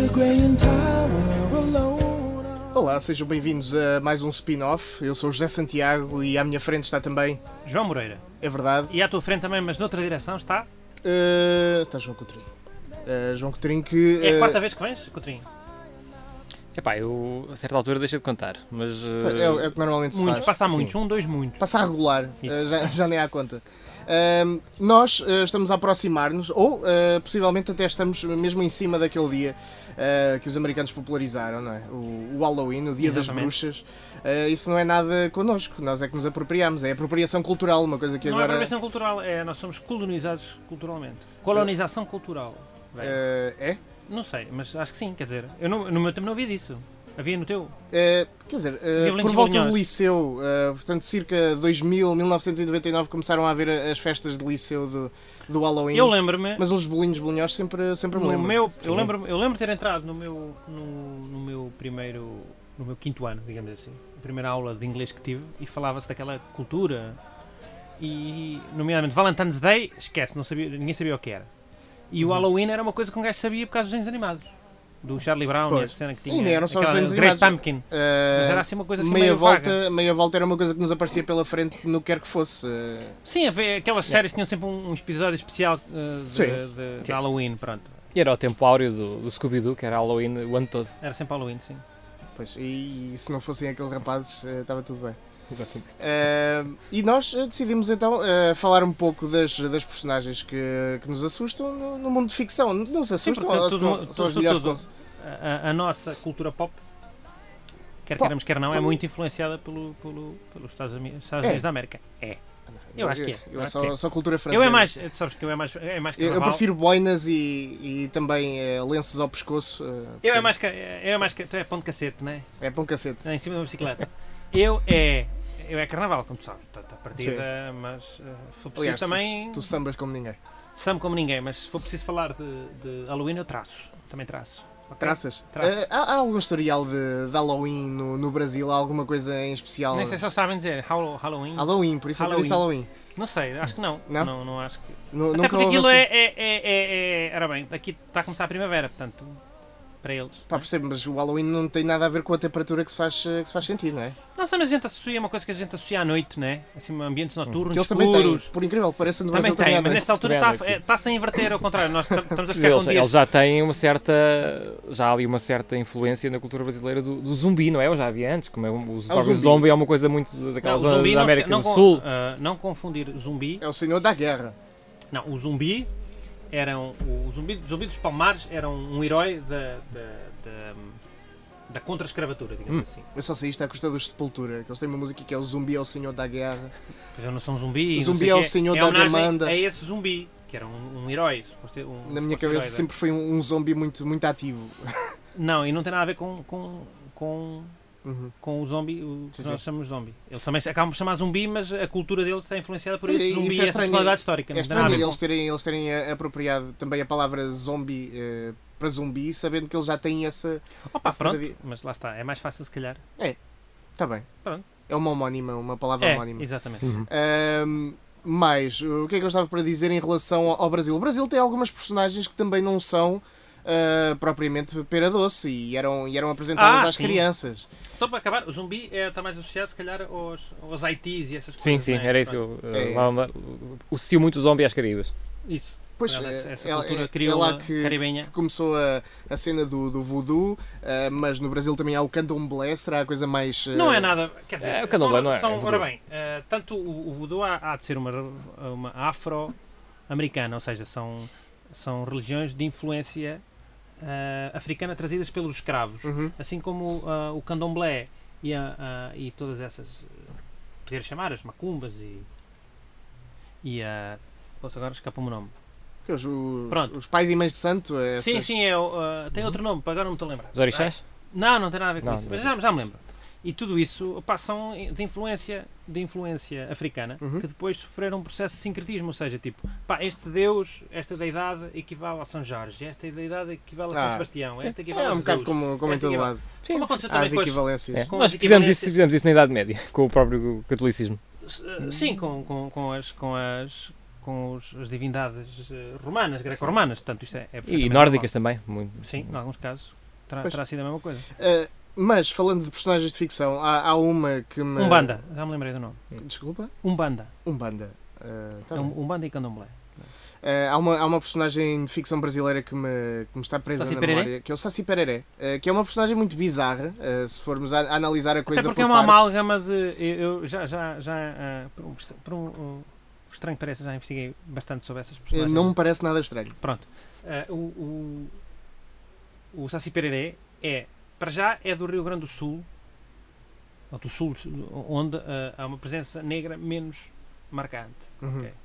Olá, sejam bem-vindos a mais um spin-off. Eu sou o José Santiago e à minha frente está também... João Moreira. É verdade. E à tua frente também, mas noutra direção, está? Está João Coutrinho. João Coutrinho que... É a quarta vez que vens, Coutrinho? Epá, eu a certa altura deixei de contar, mas... É o que normalmente se Muitos, faz. passa a muitos, Sim. dois muitos. Passa a regular, Isso. já nem há conta. Nós estamos a aproximar-nos, ou possivelmente até estamos mesmo em cima daquele dia que os americanos popularizaram, não é? O Halloween, o Dia das Exatamente. Bruxas. Isso não é nada connosco, nós é que nos apropriamos, é apropriação cultural, uma coisa que Não é agora... apropriação cultural, nós somos colonizados culturalmente. Colonização cultural. Velho. É? Não sei, mas acho que sim, quer dizer, eu no meu tempo não havia disso. Havia no teu? Quer dizer, Violinos por e volta bolinhões. do liceu, portanto, circa 1999, começaram a haver as festas de liceu do Halloween. Eu lembro-me, Mas os bolinhos bolonhos sempre me no lembro. meu, Sim. eu lembro de ter entrado no meu quinto ano, digamos assim, a primeira aula de inglês que tive, e falava-se daquela cultura, e nomeadamente Valentine's Day, esquece, ninguém sabia o que era. E o Halloween era uma coisa que um gajo sabia por causa dos desenhos animados. Do Charlie Brown, Pois. e essa cena que E tinha. nem eram só os aquela desenhos Great animados. Pumpkin. Mas era assim uma coisa assim meio vaga. Meia volta era uma coisa que nos aparecia pela frente no que quer que fosse. Sim, havia aquelas séries que tinham sempre um episódio especial Sim. de Halloween, pronto. E era o tempo áureo do Scooby-Doo, que era Halloween o ano todo. Era sempre Halloween, sim. Pois, e se não fossem aqueles rapazes, estava tudo bem. Exatamente. E nós decidimos então falar um pouco das personagens que nos assustam no mundo de ficção. Nos assustam, porque ou tudo- são as tudo- melhores tudo. cons- A nossa cultura pop, quer Pop. queiramos, quer não, é Pop. muito influenciada pelos Estados Unidos da América. É. Eu acho que é. Eu Acho que é. só cultura francesa. Eu é mais, tu sabes que eu é mais Eu carnaval. prefiro boinas e também lenços ao pescoço. Tu é pão de cacete, não é? É pão cacete. Em cima de uma bicicleta. Eu é carnaval, como tu sabes. A partida, mas se for preciso Aliás, também. Tu sambas como ninguém. Sam como ninguém, mas se for preciso falar de Halloween, eu traço. Também traço. Ok? Traças? Traço. Há algum historial de Halloween no Brasil? Há alguma coisa em especial? Nem sei se eles sabem dizer Halloween. Halloween, por isso é que eu disse Halloween. Não sei, acho que não. Não? Não acho que. Nu- Até nunca porque houve aquilo assim. Ora bem, aqui está a começar a primavera, portanto. Para eles. Pá, percebo, mas o Halloween não tem nada a ver com a temperatura que se faz sentir, não é? Não sei, mas a gente associa uma coisa que a gente associa à noite, não é? Assim, ambientes noturnos, Que eles também têm, escuros. por incrível que pareça, no Também Brasil tem, há mas noite. nesta altura Também à noite, sim. está-se a inverter, ao contrário. Nós estamos a ficar com Eles dias. já têm uma certa... Já há ali uma certa influência na cultura brasileira do zumbi, não é? Eu já havia antes, como é o próprio zumbi. zombie é uma coisa muito daquela Não, o zona zumbi da não, América não, do Sul. não confundir zumbi. É o senhor da guerra. Não, o zumbi o zumbi dos Palmares era um herói da contra-escravatura, digamos assim. Eu só sei isto à custa dos Sepultura, que eles têm uma música que é o zumbi é o senhor da guerra. Pois eu não sou um zumbi. O não zumbi sei é o quê. senhor É da homenagem demanda. É esse zumbi, que era um herói. Na minha cabeça sempre foi um zombi muito, muito ativo. Não, e não tem nada a ver com Uhum. o zombie, o que Sim, nós sim. chamamos de zombie. Eles também acabam por chamar zumbi, mas a cultura deles está influenciada por E esse isso zumbi é e essa estranho. personalidade histórica. É Não tem nada a estranho ver com- eles terem apropriado também a palavra zombie para zumbi, sabendo que eles já têm essa... Opa, essa pronto, tradi- mas lá está, é mais fácil se calhar. Está bem. Pronto. É uma homónima, uma palavra homónima. Exatamente. Uhum. Mas, o que é que eu estava para dizer em relação ao Brasil? O Brasil tem algumas personagens que também não são propriamente pera doce e eram apresentadas às sim. crianças. Só para acabar, o zumbi está mais associado se calhar aos ITs e essas Sim, coisas. sim, não é? era isso que Pronto. eu... Associo muito o zombie às Caraíbas. Isso. Pois, Essa é cultura lá crioula, que caribenha. começou a cena do voodoo, mas no Brasil também há o candomblé, será a coisa mais... Não é nada, quer dizer, o candomblé não é, são, é voodoo. ora bem, tanto o voodoo há de ser uma afro-americana, ou seja, são religiões de influência africana trazidas pelos escravos, Uhum. assim como o candomblé e todas essas, tu queres chamar, as macumbas e a... Posso agora escapa-me o nome. Que Pronto. os pais e mães de santo. Sim, tem outro nome, agora não me estou a lembrar. Os orixás? Não tem nada a ver com Não, isso, não mas já me lembro. E tudo isso são de influência africana, Uhum. que depois sofreram um processo de sincretismo, ou seja, tipo, este Deus, esta deidade equivale a São Jorge, esta deidade equivale a São Sebastião, esta equivale É a um bocado Jesus. como em Esta todo equivale- lado. Como aconteceu Há também as com as- equivalências. É. com Nós as fizemos equivalências. isso na Idade Média, com o próprio catolicismo. Sim, com as divindades romanas, greco-romanas. Portanto, isto é E perfeitamente nórdicas também. Muito. normal. Sim, em alguns casos Pois. terá sido a mesma coisa. Mas, falando de personagens de ficção, há uma que me... Umbanda, já me lembrei do nome. Desculpa? Umbanda. Umbanda. Tá bem. Umbanda e Candomblé. Há uma personagem de ficção brasileira que me está presa Saci na Pereré? memória, que é o Saci Pereré, que é uma personagem muito bizarra, se formos a analisar a coisa Até porque por é uma partes. amálgama de... Eu por um estranho que pareça, já investiguei bastante sobre essas personagens. Não me parece nada estranho. Pronto. O Saci Pereré para já, é do Rio Grande do Sul, ou do Sul, onde há uma presença negra menos marcante. Uhum. Ok.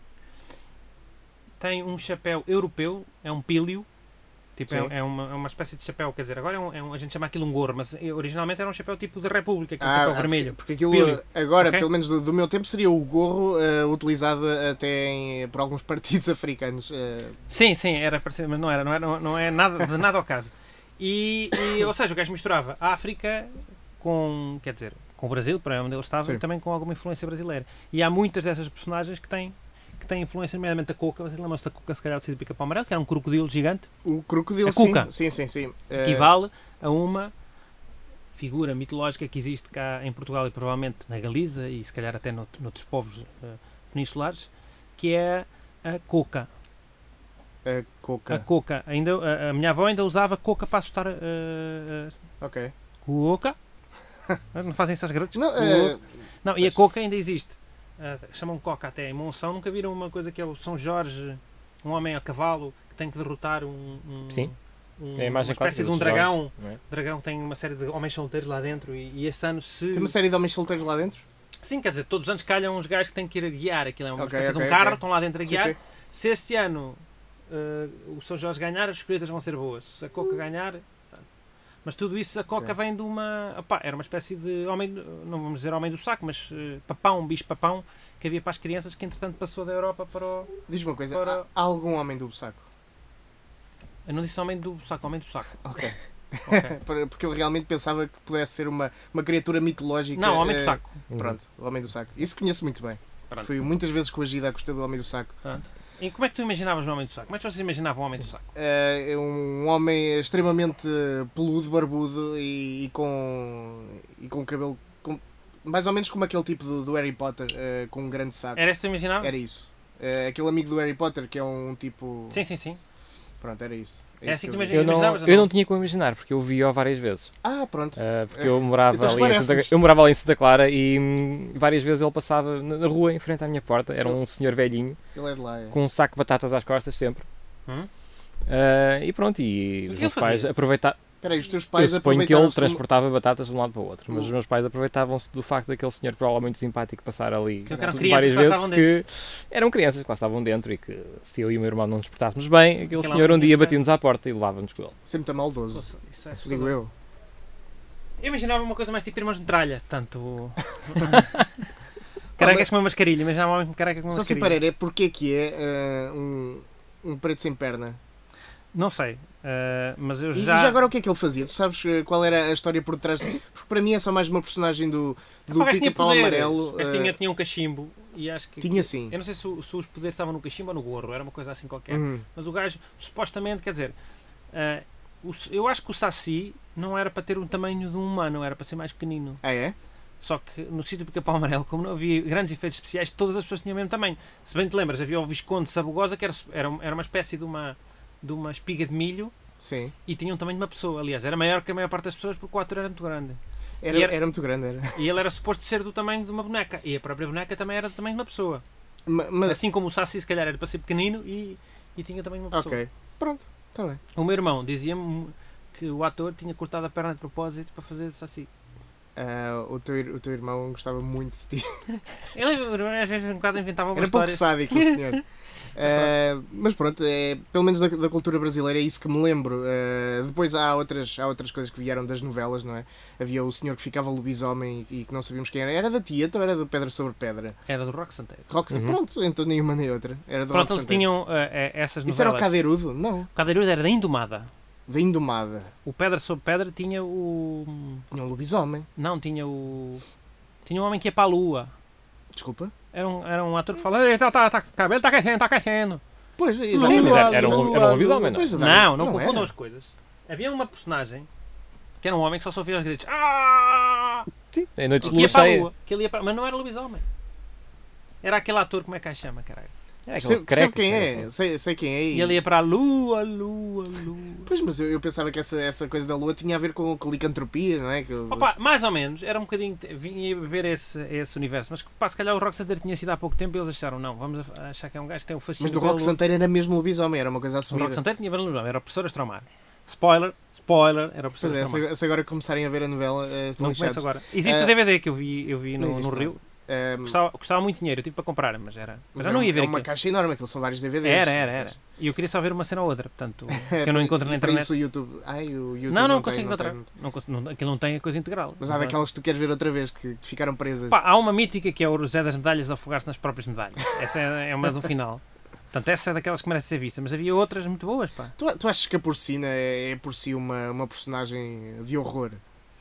Tem um chapéu europeu, é um píleo, tipo, Sim. é uma espécie de chapéu, quer dizer, agora a gente chama aquilo um gorro, mas originalmente era um chapéu tipo da República, aquele chapéu vermelho. Porque aquilo, Píleo. agora, Ok. pelo menos do meu tempo, seria o gorro utilizado até por alguns partidos africanos. Sim, era parecido, mas não é nada, de nada ao caso. Ou seja, o gajo misturava a África com o Brasil, para onde ele estava, Sim. e também com alguma influência brasileira. E há muitas dessas personagens que têm influência, nomeadamente da Coca. Vocês lembram-se da Coca, se calhar, do Sítio do Pica-Pau Amarelo, que era um crocodilo gigante, O crocodilo, A cuca. sim. equivale a uma figura mitológica que existe cá em Portugal e provavelmente na Galiza e se calhar até noutros povos peninsulares, que é a Coca. A coca. A Coca. A minha avó ainda usava Coca para assustar Ok. Coca. Não fazem essas garotas? Não, Coca. Não, e a pois. Coca ainda existe. Chamam Coca até em Monção. Nunca viram uma coisa que é o São Jorge, um homem a cavalo que tem que derrotar Sim. É a uma imagem espécie clássica de um dos dragão. Jorge, não é? O dragão tem uma série de homens solteiros lá dentro e esse ano se... Tem uma série de homens solteiros lá dentro? Sim, quer dizer, todos os anos calham uns gajos que têm que ir a guiar. Aquilo é uma Ok, espécie de ok, um carro, ok. estão lá dentro a Sim, guiar. sim. Se este ano o São Jorge ganhar, as colheitas vão ser boas. Se a Coca ganhar... Mas tudo isso, a Coca Ok. vem de uma... Opá, era uma espécie de homem, não vamos dizer homem do saco, mas papão, bicho papão, que havia para as crianças, que entretanto passou da Europa para o... Diz-me uma coisa, Para- há algum homem do saco? Eu não disse homem do saco, homem do saco. Ok. Ok. Porque eu realmente pensava que pudesse ser uma criatura mitológica. Não, homem do saco. Pronto, o homem do saco. Isso conheço muito bem. Pronto. Fui muitas vezes coagido à custa do homem do saco. Pronto. E como é que tu imaginavas o homem do saco? Como é que vocês imaginavam o homem do saco? É um homem extremamente peludo, barbudo e com cabelo mais ou menos como aquele tipo do Harry Potter, com um grande saco. Era isso que tu imaginavas? Era isso. Aquele amigo do Harry Potter que é um tipo. Sim. Pronto, era isso. É assim isso que eu tu vi. imaginavas ou Eu não? não tinha como imaginar, porque eu vi-o várias vezes. Pronto. Porque eu morava, Então ali em esclarece-nos. eu morava ali em Santa Clara e várias vezes ele passava na rua em frente à minha porta. Era um senhor velhinho Ele é de lá. É. com um saco de batatas às costas sempre. Hum? E pronto, e O os que meus ele pais fazia? aproveitavam. Espera aí, os teus Eu pais suponho que ele aproveitaram-se transportava batatas de um lado para o outro, mas O- os meus pais aproveitavam-se do facto daquele senhor provavelmente simpático passar ali Que eram crianças várias que lá vezes, estavam que eram crianças que lá estavam dentro e que se eu e o meu irmão não nos portássemos bem, aquele que lá senhor um não dia tinha batia-nos à porta e levava-nos com ele. sempre tão maldoso. Nossa, isso é Digo assustador. eu. Eu imaginava uma coisa mais tipo irmãos de tralha, tanto... Caracas com uma mascarilha, imaginava um homem com caraca com uma Só se mascarilha. parar é porque que é um preto sem perna. Não sei, mas eu E já... já agora o que é que ele fazia? Tu sabes qual era a história por trás? Porque para mim é só mais uma personagem do Epá, o gajo tinha Pica-Pau poderes. Amarelo. O gajo tinha um cachimbo e acho que... Tinha sim. Eu não sei se os poderes estavam no cachimbo ou no gorro, era uma coisa assim qualquer. Uhum. Mas o gajo, supostamente, quer dizer, eu acho que o Saci não era para ter um tamanho de um humano, era para ser mais pequenino. Ah, é? Só que no Sítio do Pica-Pau Amarelo, como não havia grandes efeitos especiais, todas as pessoas tinham o mesmo tamanho. Se bem te lembras, havia o Visconde Sabugosa, que era uma espécie de uma espiga de milho Sim. e tinha um tamanho de uma pessoa. Aliás, era maior que a maior parte das pessoas porque o ator era muito grande. Era, E era- era muito grande, era. E ele era suposto ser do tamanho de uma boneca. E a própria boneca também era do tamanho de uma pessoa. Mas, Assim como o Saci, se calhar, era para ser pequenino e tinha o tamanho de uma pessoa. ok. Pronto, está bem. O meu irmão dizia-me que o ator tinha cortado a perna de propósito para fazer Saci. O teu irmão gostava muito de ti. Ele às vezes um bocado inventava uma Era pouco história. sádico o senhor. Mas pronto, pelo menos da cultura brasileira é isso que me lembro. Depois há outras coisas que vieram das novelas, não é? Havia o senhor que ficava lobisomem e que não sabíamos quem era. Era da Tieta ou era do Pedra sobre Pedra? Era do Rock Santeiro. Rock, Uhum. Pronto, então nenhuma nem outra. Era do Pronto, Rock eles Santeiro. tinham essas novelas. Isso era o Cadeirudo? Não. O Cadeirudo era da Indomada. Da Indomada. O Pedra sobre Pedra tinha o... Tinha um lobisomem. Não, tinha o... Tinha um homem que ia para a Lua. Desculpa? Era um ator que fala, o cabelo está aquecendo. Pois, Mas exatamente. era um lobisomem, não? Pois, Não confundam era. as coisas. Havia uma personagem que era um homem que só ouvia os gritos. Ah! Sim, em noites de Que ia lua para a cheia. lua. Que ele ia para... Mas não era lobisomem. Era aquele ator, como é que a chama, caralho? É aquele Sei creque, quem era é, assim. sei quem é. E ele ia para a lua. Pois, mas eu pensava que essa coisa da lua tinha a ver com licantropia, não é? Opa, mais ou menos, era um bocadinho. Vinha ver esse universo, mas pá, se calhar o Rock Santeiro tinha sido há pouco tempo e eles acharam, não, vamos achar que é um gajo que tem o fascínio. Mas no Rock Santeiro era mesmo lobisomem, era uma coisa O assumida. Rock Santeiro tinha belo nome, era o professor Astromar. Spoiler, era o professor Pois é, Astromar. se agora começarem a ver a novela, estão Não começo lixados. agora. Existe o DVD que eu vi não no existe, Rio. não. Custava muito dinheiro, eu tive para comprar, mas Mas eu não ia ver é uma aquilo. caixa enorme, aquilo são vários DVDs. Era. E eu queria só ver uma cena ou outra, portanto, que eu não encontro na E para internet. isso o YouTube. O YouTube Não tem, consigo encontrar. tem. Aquilo não tem a coisa integral. Mas há daquelas que tu queres ver outra vez, que ficaram presas. Pá, há uma mítica que é o Zé das Medalhas a afogar-se nas próprias medalhas. Essa é uma do final. Portanto, essa é daquelas que merece ser vista. Mas havia outras muito boas, pá. Tu achas que a Porcina é por si uma personagem de horror?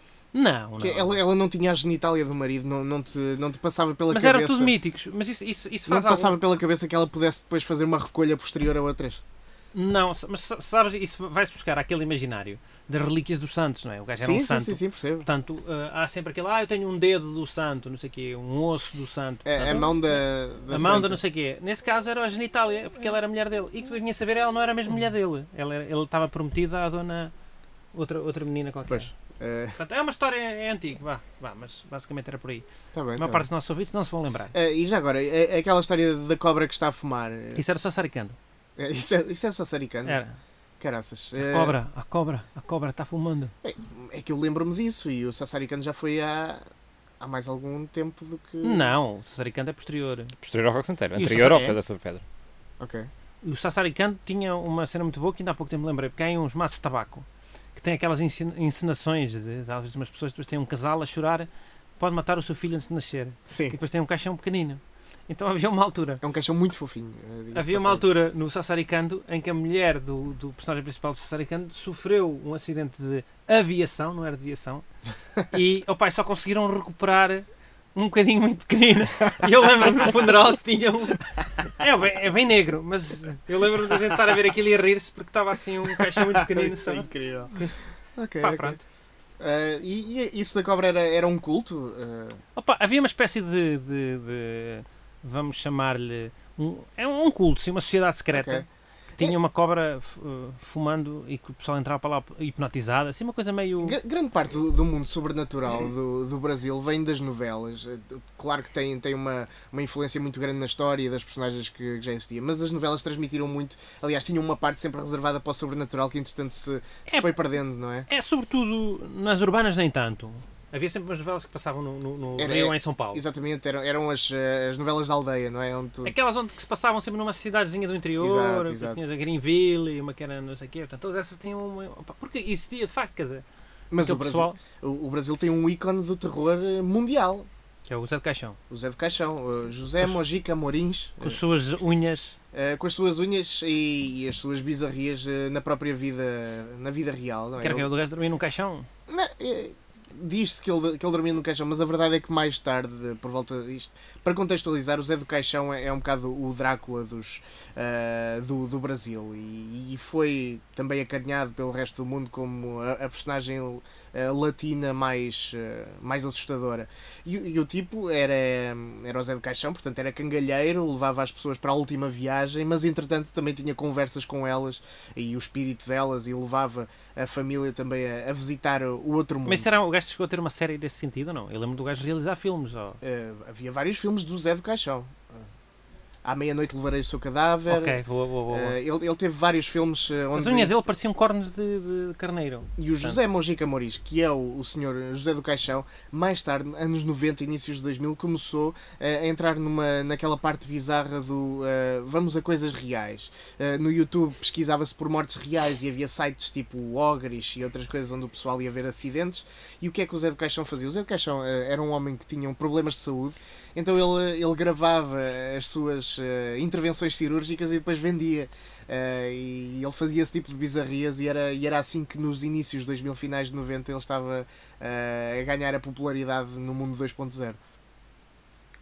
Não. Que ela não tinha a genitália do marido, não te passava pela Mas cabeça. eram tudo míticos. Mas isso Não faz te algo. passava pela cabeça que ela pudesse depois fazer uma recolha posterior a outras. Não, mas sabes, isso vai-se buscar àquele imaginário das relíquias dos santos, não é? O gajo era um santo. Sim, percebo. Portanto, há sempre aquele, eu tenho um dedo do santo, não sei o quê, um osso do santo. É, Portanto, a mão da a mão santa. da não sei o quê. Nesse caso era a genitália, porque ela era a mulher dele. E que vinha saber, ela não era mesmo mulher dele. Ele estava prometida à dona... Outra menina qualquer. Pois. Portanto, é uma história antiga, mas basicamente era por aí. Tá bem, A maior parte dos nossos ouvintes não se vão lembrar. E já agora, aquela história da cobra que está a fumar. Isso era só saricando. Isso é só saricano? Era. Caraças. A cobra está fumando. É que eu lembro-me disso e o Sassaricano já foi há mais algum tempo do que. Não, o Sassaricando é posterior. Posterior ao Rock Santeiro. E o Anterior ao Sassaricando? Pedra sobre Pedra. Ok. O Sassaricando tinha uma cena muito boa que ainda há pouco tempo me lembrei, porque há aí uns maços de tabaco que tem aquelas encenações de às vezes umas pessoas depois têm um casal a chorar, pode matar o seu filho antes de nascer. E Sim. depois tem um caixão pequenino. Então havia uma altura. É um caixão muito fofinho. Havia uma altura no Sassaricando em que a mulher do personagem principal do Sassaricando sofreu um acidente de aviação, não era de aviação, e só conseguiram recuperar um bocadinho muito pequenino. E eu lembro-me no funeral que tinha um. É bem negro, mas eu lembro-me da gente estar a ver aquilo e a rir-se porque estava assim um caixão muito pequenino. Isso é sabe? incrível. Ok, Pá, ok. pronto. E isso da cobra era um culto? Havia uma espécie de vamos chamar-lhe um culto, sim, uma sociedade secreta. Ok. Que tinha uma cobra fumando e que o pessoal entrava para lá hipnotizado, assim uma coisa meio... Grande parte do mundo sobrenatural do Brasil vem das novelas. Claro que tem uma influência muito grande na história das personagens que já existiam, mas as novelas transmitiram muito. Aliás, tinham uma parte sempre reservada para o sobrenatural que entretanto se foi perdendo, não é? É sobretudo nas urbanas nem tanto. Havia sempre umas novelas que passavam no Rio ou em São Paulo. Exatamente, eram as novelas da aldeia, não é? Aquelas que se passavam sempre numa cidadezinha do interior, Exato, que exato. tinhas a Greenville e uma que era não sei o quê. Portanto, todas essas tinham uma... Porque existia de facto, quer dizer, Mas aquele o pessoal, Brasil tem um ícone do terror mundial. que é o Zé de Caixão, O Zé do Caixão, o José Mojica Morins, com as suas unhas. com as suas unhas e as suas bizarrias na própria vida, na vida real. Não é? Quer que o gajo dormia num caixão? Diz-se que ele dormia no caixão, mas a verdade é que mais tarde, por volta disto, para contextualizar, o Zé do Caixão é um bocado o Drácula do Brasil e foi também acarinhado pelo resto do mundo como a personagem latina mais assustadora. E o tipo era o Zé do Caixão, portanto era cangalheiro, levava as pessoas para a última viagem, mas entretanto também tinha conversas com elas e o espírito delas e levava a família também a visitar o outro mundo. Mas será o gajo chegou a ter uma série desse sentido ou não? Eu lembro do gajo realizar filmes. Havia vários filmes do Zé do Caixão. À meia-noite levarei o seu cadáver. Ok, boa. Ele teve vários filmes onde... As unhas dele pareciam cornos de carneiro. E o José Mojica Moris, que é o senhor José do Caixão, mais tarde, anos 90, inícios de 2000, começou a entrar naquela parte bizarra do vamos a coisas reais. No YouTube pesquisava-se por mortes reais e havia sites tipo Ogris e outras coisas onde o pessoal ia ver acidentes. E o que é que o Zé do Caixão fazia? O Zé do Caixão era um homem que tinha problemas de saúde, então ele gravava as suas intervenções cirúrgicas e depois vendia. E ele fazia esse tipo de bizarrias e era assim que nos inícios de 2000, finais de 90, ele estava a ganhar a popularidade no mundo 2.0.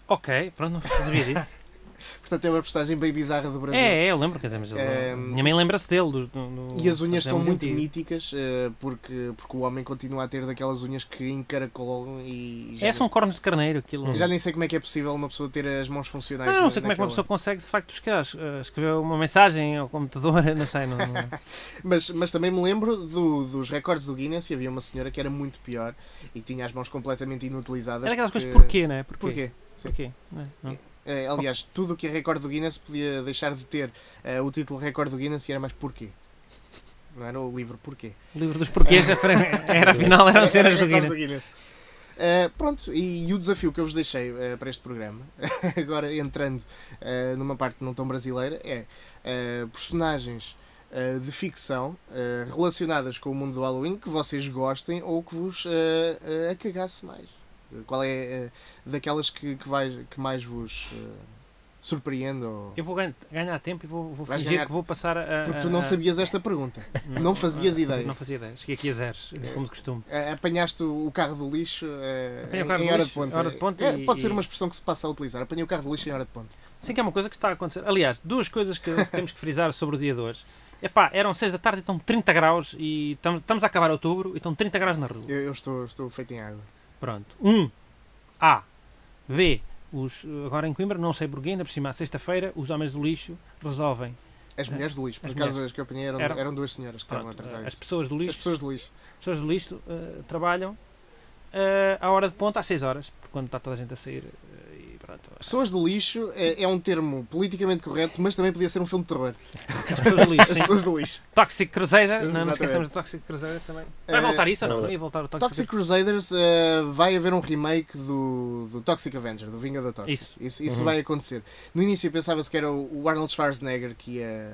Ok, pronto, não sabia disso. Portanto, é uma personagem bem bizarra do Brasil. Eu lembro, quer dizer, mas minha mãe lembra-se dele. E as unhas são muito antigo. míticas, porque o homem continua a ter daquelas unhas que encaracolam e já, São cornos de carneiro aquilo. já nem sei como é que é possível uma pessoa ter as mãos funcionais. Não sei como é que uma pessoa consegue, de facto, escrever uma mensagem ao computador, não sei. Não. Mas também me lembro dos recordes do Guinness e havia uma senhora que era muito pior e que tinha as mãos completamente inutilizadas. Era aquelas porque- coisas porquê, não é? Porquê? Sim. Porquê? Não. Aliás, tudo o que é recorde do Guinness podia deixar de ter o título recorde do Guinness e era mais porquê. Não era o livro porquê. O livro dos porquês, afinal, eram cenas do recordes Guinness. Pronto, e o desafio que eu vos deixei para este programa, agora entrando numa parte não tão brasileira, é personagens de ficção relacionadas com o mundo do Halloween que vocês gostem ou que vos acagasse mais. Qual é daquelas que mais vos surpreende? Ou... Eu vou ganhar tempo e vou Vais fingir ganhar- que vou passar a... Porque tu não sabias esta pergunta. Não fazias ideia. Não fazia ideia. Cheguei aqui a zeros, como de costume. Apanhaste o carro do lixo Apanhei o carro em do hora lixo, de ponta. hora de ponta Pode ser e- uma expressão que se passa a utilizar. Apanhei o carro do lixo em hora de ponta. Sim, que é uma coisa que está a acontecer. Aliás, duas coisas que temos que frisar sobre o dia de hoje. Eram 6 da tarde e estão 30 graus e estamos a acabar outubro e estão 30 graus na rua. Eu estou feito em água. Pronto. A. B. Agora em Coimbra, não sei porquê, ainda por cima, à sexta-feira, os homens do lixo resolvem. As mulheres do lixo. Por As acaso mulheres. as que eu apanhei Eram- eram duas senhoras que estavam a Pronto, tratar as isso. pessoas do As lixo, pessoas do lixo. trabalham à hora de ponta, às 6 horas, quando está toda a gente a sair. E pronto. Pessoas do lixo é um termo politicamente correto, mas também podia ser um filme de terror. As pessoas do lixo, As sim. pessoas do lixo. Toxic Crusader, não Exatamente. esquecemos de Toxic Crusader também. Vai voltar isso ou não? Não ia voltar o Toxic Toxic Crusaders vai haver um remake do Toxic Avenger, do Vingador Tóxico. Isso vai acontecer. No início pensava-se que era o Arnold Schwarzenegger que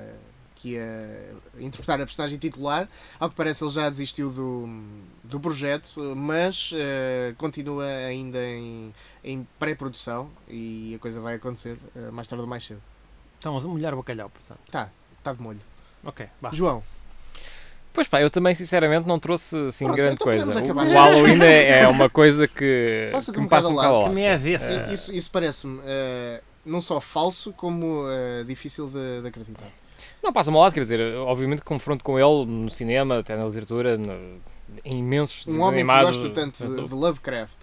ia interpretar a personagem titular. Ao que parece ele já desistiu do projeto, mas continua ainda em pré-produção e a coisa vai acontecer mais tarde ou mais cedo. Estão a molhar o bacalhau, portanto. Está de molho. Ok, vá. João, Pois pá, eu também sinceramente não trouxe assim Pronto, grande então coisa. podemos O acabar. Halloween é uma coisa que Passa-te que um me passa bocado um ao bocado lado. ao lado. Que me é avesso. isso parece-me não só falso como difícil de acreditar. Não, passa-me ao lado, quer dizer, obviamente que confronto com ele no cinema, até na literatura, em imensos Um homem que animados. gosta tanto de Lovecraft.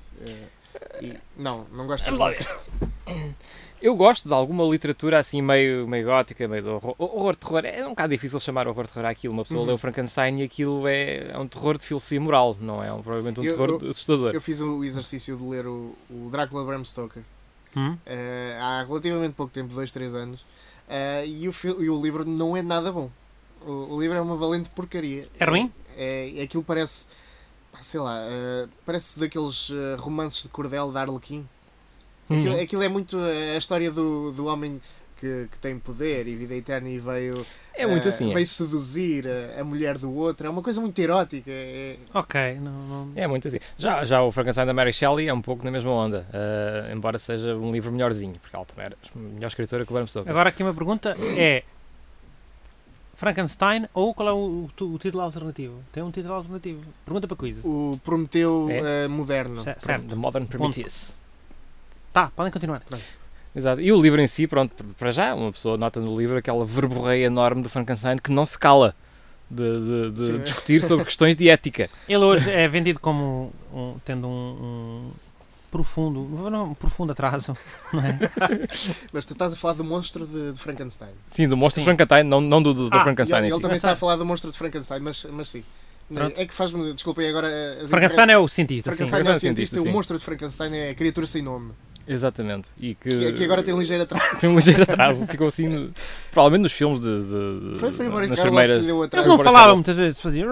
Não gosto de Vamos lá Lovecraft. Eu gosto de alguma literatura assim meio gótica, meio de horror. Horror terror, é um bocado difícil chamar horror terror àquilo. Uma pessoa lê o Frankenstein e aquilo é um terror de filosofia moral, não é? Provavelmente um terror assustador. Eu fiz o exercício de ler o Drácula Bram Stoker Hum? há relativamente pouco tempo, 2-3 anos, e o livro não é nada bom. O livro é uma valente porcaria. É ruim? Aquilo parece, sei lá, parece daqueles romances de cordel da Arlequim. Aquilo é muito a história do homem que tem poder e vida eterna e veio, É muito assim. veio seduzir a mulher do outro. É uma coisa muito erótica. Ok, não... É muito assim. Já o Frankenstein da Mary Shelley é um pouco na mesma onda, embora seja um livro melhorzinho, porque ela também era melhor escritora que o Bram Stoker. Agora aqui uma pergunta é Frankenstein ou qual é o título alternativo? Tem um título alternativo. Pergunta para quiz. O Prometeu É? moderno. Certo. The Modern Prometheus. Tá, podem continuar. Exato. E o livro em si, pronto, para já, uma pessoa nota no livro aquela verborreia enorme do Frankenstein que não se cala de Sim. discutir sobre questões de ética. Ele hoje é vendido como tendo um profundo atraso, não é? Mas tu estás a falar do monstro de Frankenstein. Sim, do monstro Sim. Frankenstein, não do Frankenstein Ele em si. também está a Mas falar do monstro de Frankenstein, mas sim. Pronto. É que faz-me, desculpem agora. Frankenstein é o cientista, sim. Frankenstein é o Frankenstein é o cientista, cientista, o sim. monstro de Frankenstein é a criatura sem nome. Exatamente. E Que agora tem um ligeiro atraso. tem um ligeiro atraso. Ficou assim, provavelmente nos filmes Foi o Boris nas Karloff primeiras... que lhe deu Eles atraso. não Boris falavam Karloff. muitas vezes, faziam...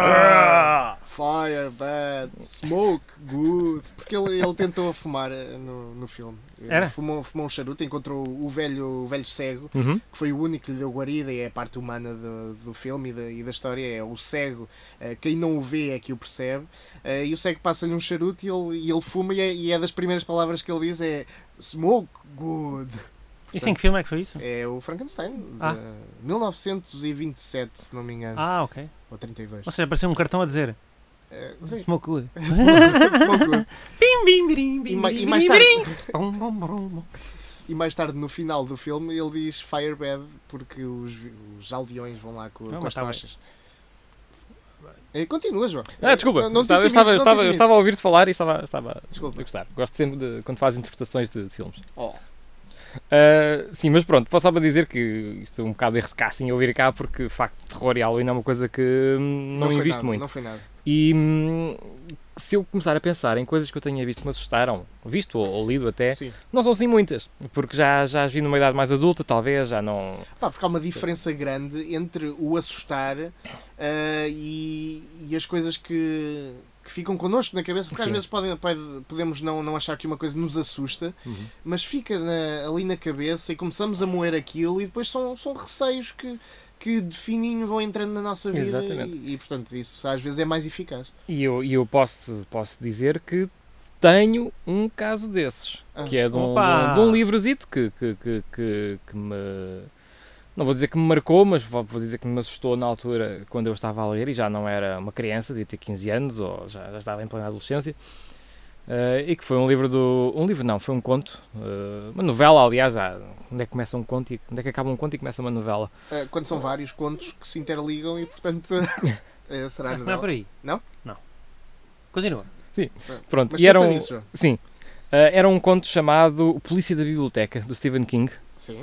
Fire, bad, smoke, good. Porque ele tentou fumar no filme. Ele Era? Fumou um charuto, encontrou o velho cego, Uhum. que foi o único que lhe deu guarida e é a parte humana do filme e da história. É o cego, quem não o vê é que o percebe. E o cego passa-lhe um charuto e ele fuma e é das primeiras palavras que ele diz é smoke, good. Isso em que filme é que foi isso? É o Frankenstein, de Ah. 1927, se não me engano. Ah, ok. Ou 32. Ou seja, apareceu um cartão a dizer Sim. Smokewood. Smokewood. Bim, bim, bim, bim, E bim, mais bim, tarde, bim. Bom, bom, bom, bom. e mais tarde, no final do filme, ele diz Firebed porque os aldeões vão lá com Não, as mas tá bem. tochas. Continua, João. Desculpa, Não te eu intimides, estava a ouvir-te falar e estava Desculpa. a gostar. Gosto sempre de quando faz interpretações de filmes. Oh. Sim, mas pronto, só para dizer que isto é um bocado erro de casting ouvir cá, porque de facto terror e Halloween é uma coisa que não foi invisto nada, muito. Não foi nada. E se eu começar a pensar em coisas que eu tenha visto que me assustaram, visto ou lido até, Sim. não são assim muitas, porque já as vi numa idade mais adulta, talvez, já não... Pá, porque há uma diferença grande entre o assustar e as coisas que ficam connosco na cabeça, porque às Sim. vezes podemos não achar que uma coisa nos assusta, mas fica ali na cabeça e começamos a moer aquilo e depois são receios que de fininho vão entrando na nossa vida. Exatamente. E portanto isso às vezes é mais eficaz. E eu posso dizer que tenho um caso desses, que é de um livrozito que me... Não vou dizer que me marcou, mas vou dizer que me assustou na altura quando eu estava a ler e já não era uma criança, devia ter 15 anos ou já estava em plena adolescência. E que foi um livro foi um conto, uma novela, aliás, onde é que começa um conto e onde é que acaba um conto e começa uma novela. Quando são vários contos que se interligam e portanto será Acho que não é por aí. Não? Não. Continua. Sim, pronto. Mas E era pensa um, nisso, João. sim, era um conto chamado O Polícia da Biblioteca, do Stephen King. Sim.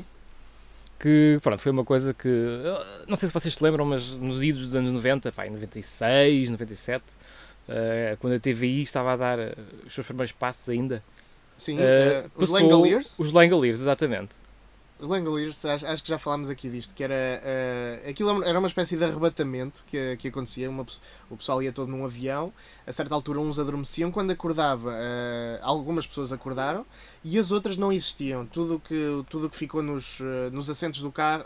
Que, pronto, foi uma coisa que, não sei se vocês se lembram, mas nos idos dos anos 90, em 96, 97, quando a TVI estava a dar os seus primeiros passos ainda. Sim, os passou Langoliers. Os Langoliers, exatamente. Os Langoliers, acho que já falámos aqui disto, que era aquilo era uma espécie de arrebatamento que acontecia. O pessoal ia todo num avião, a certa altura uns adormeciam, quando acordava, algumas pessoas acordaram e as outras não existiam. Tudo que ficou nos assentos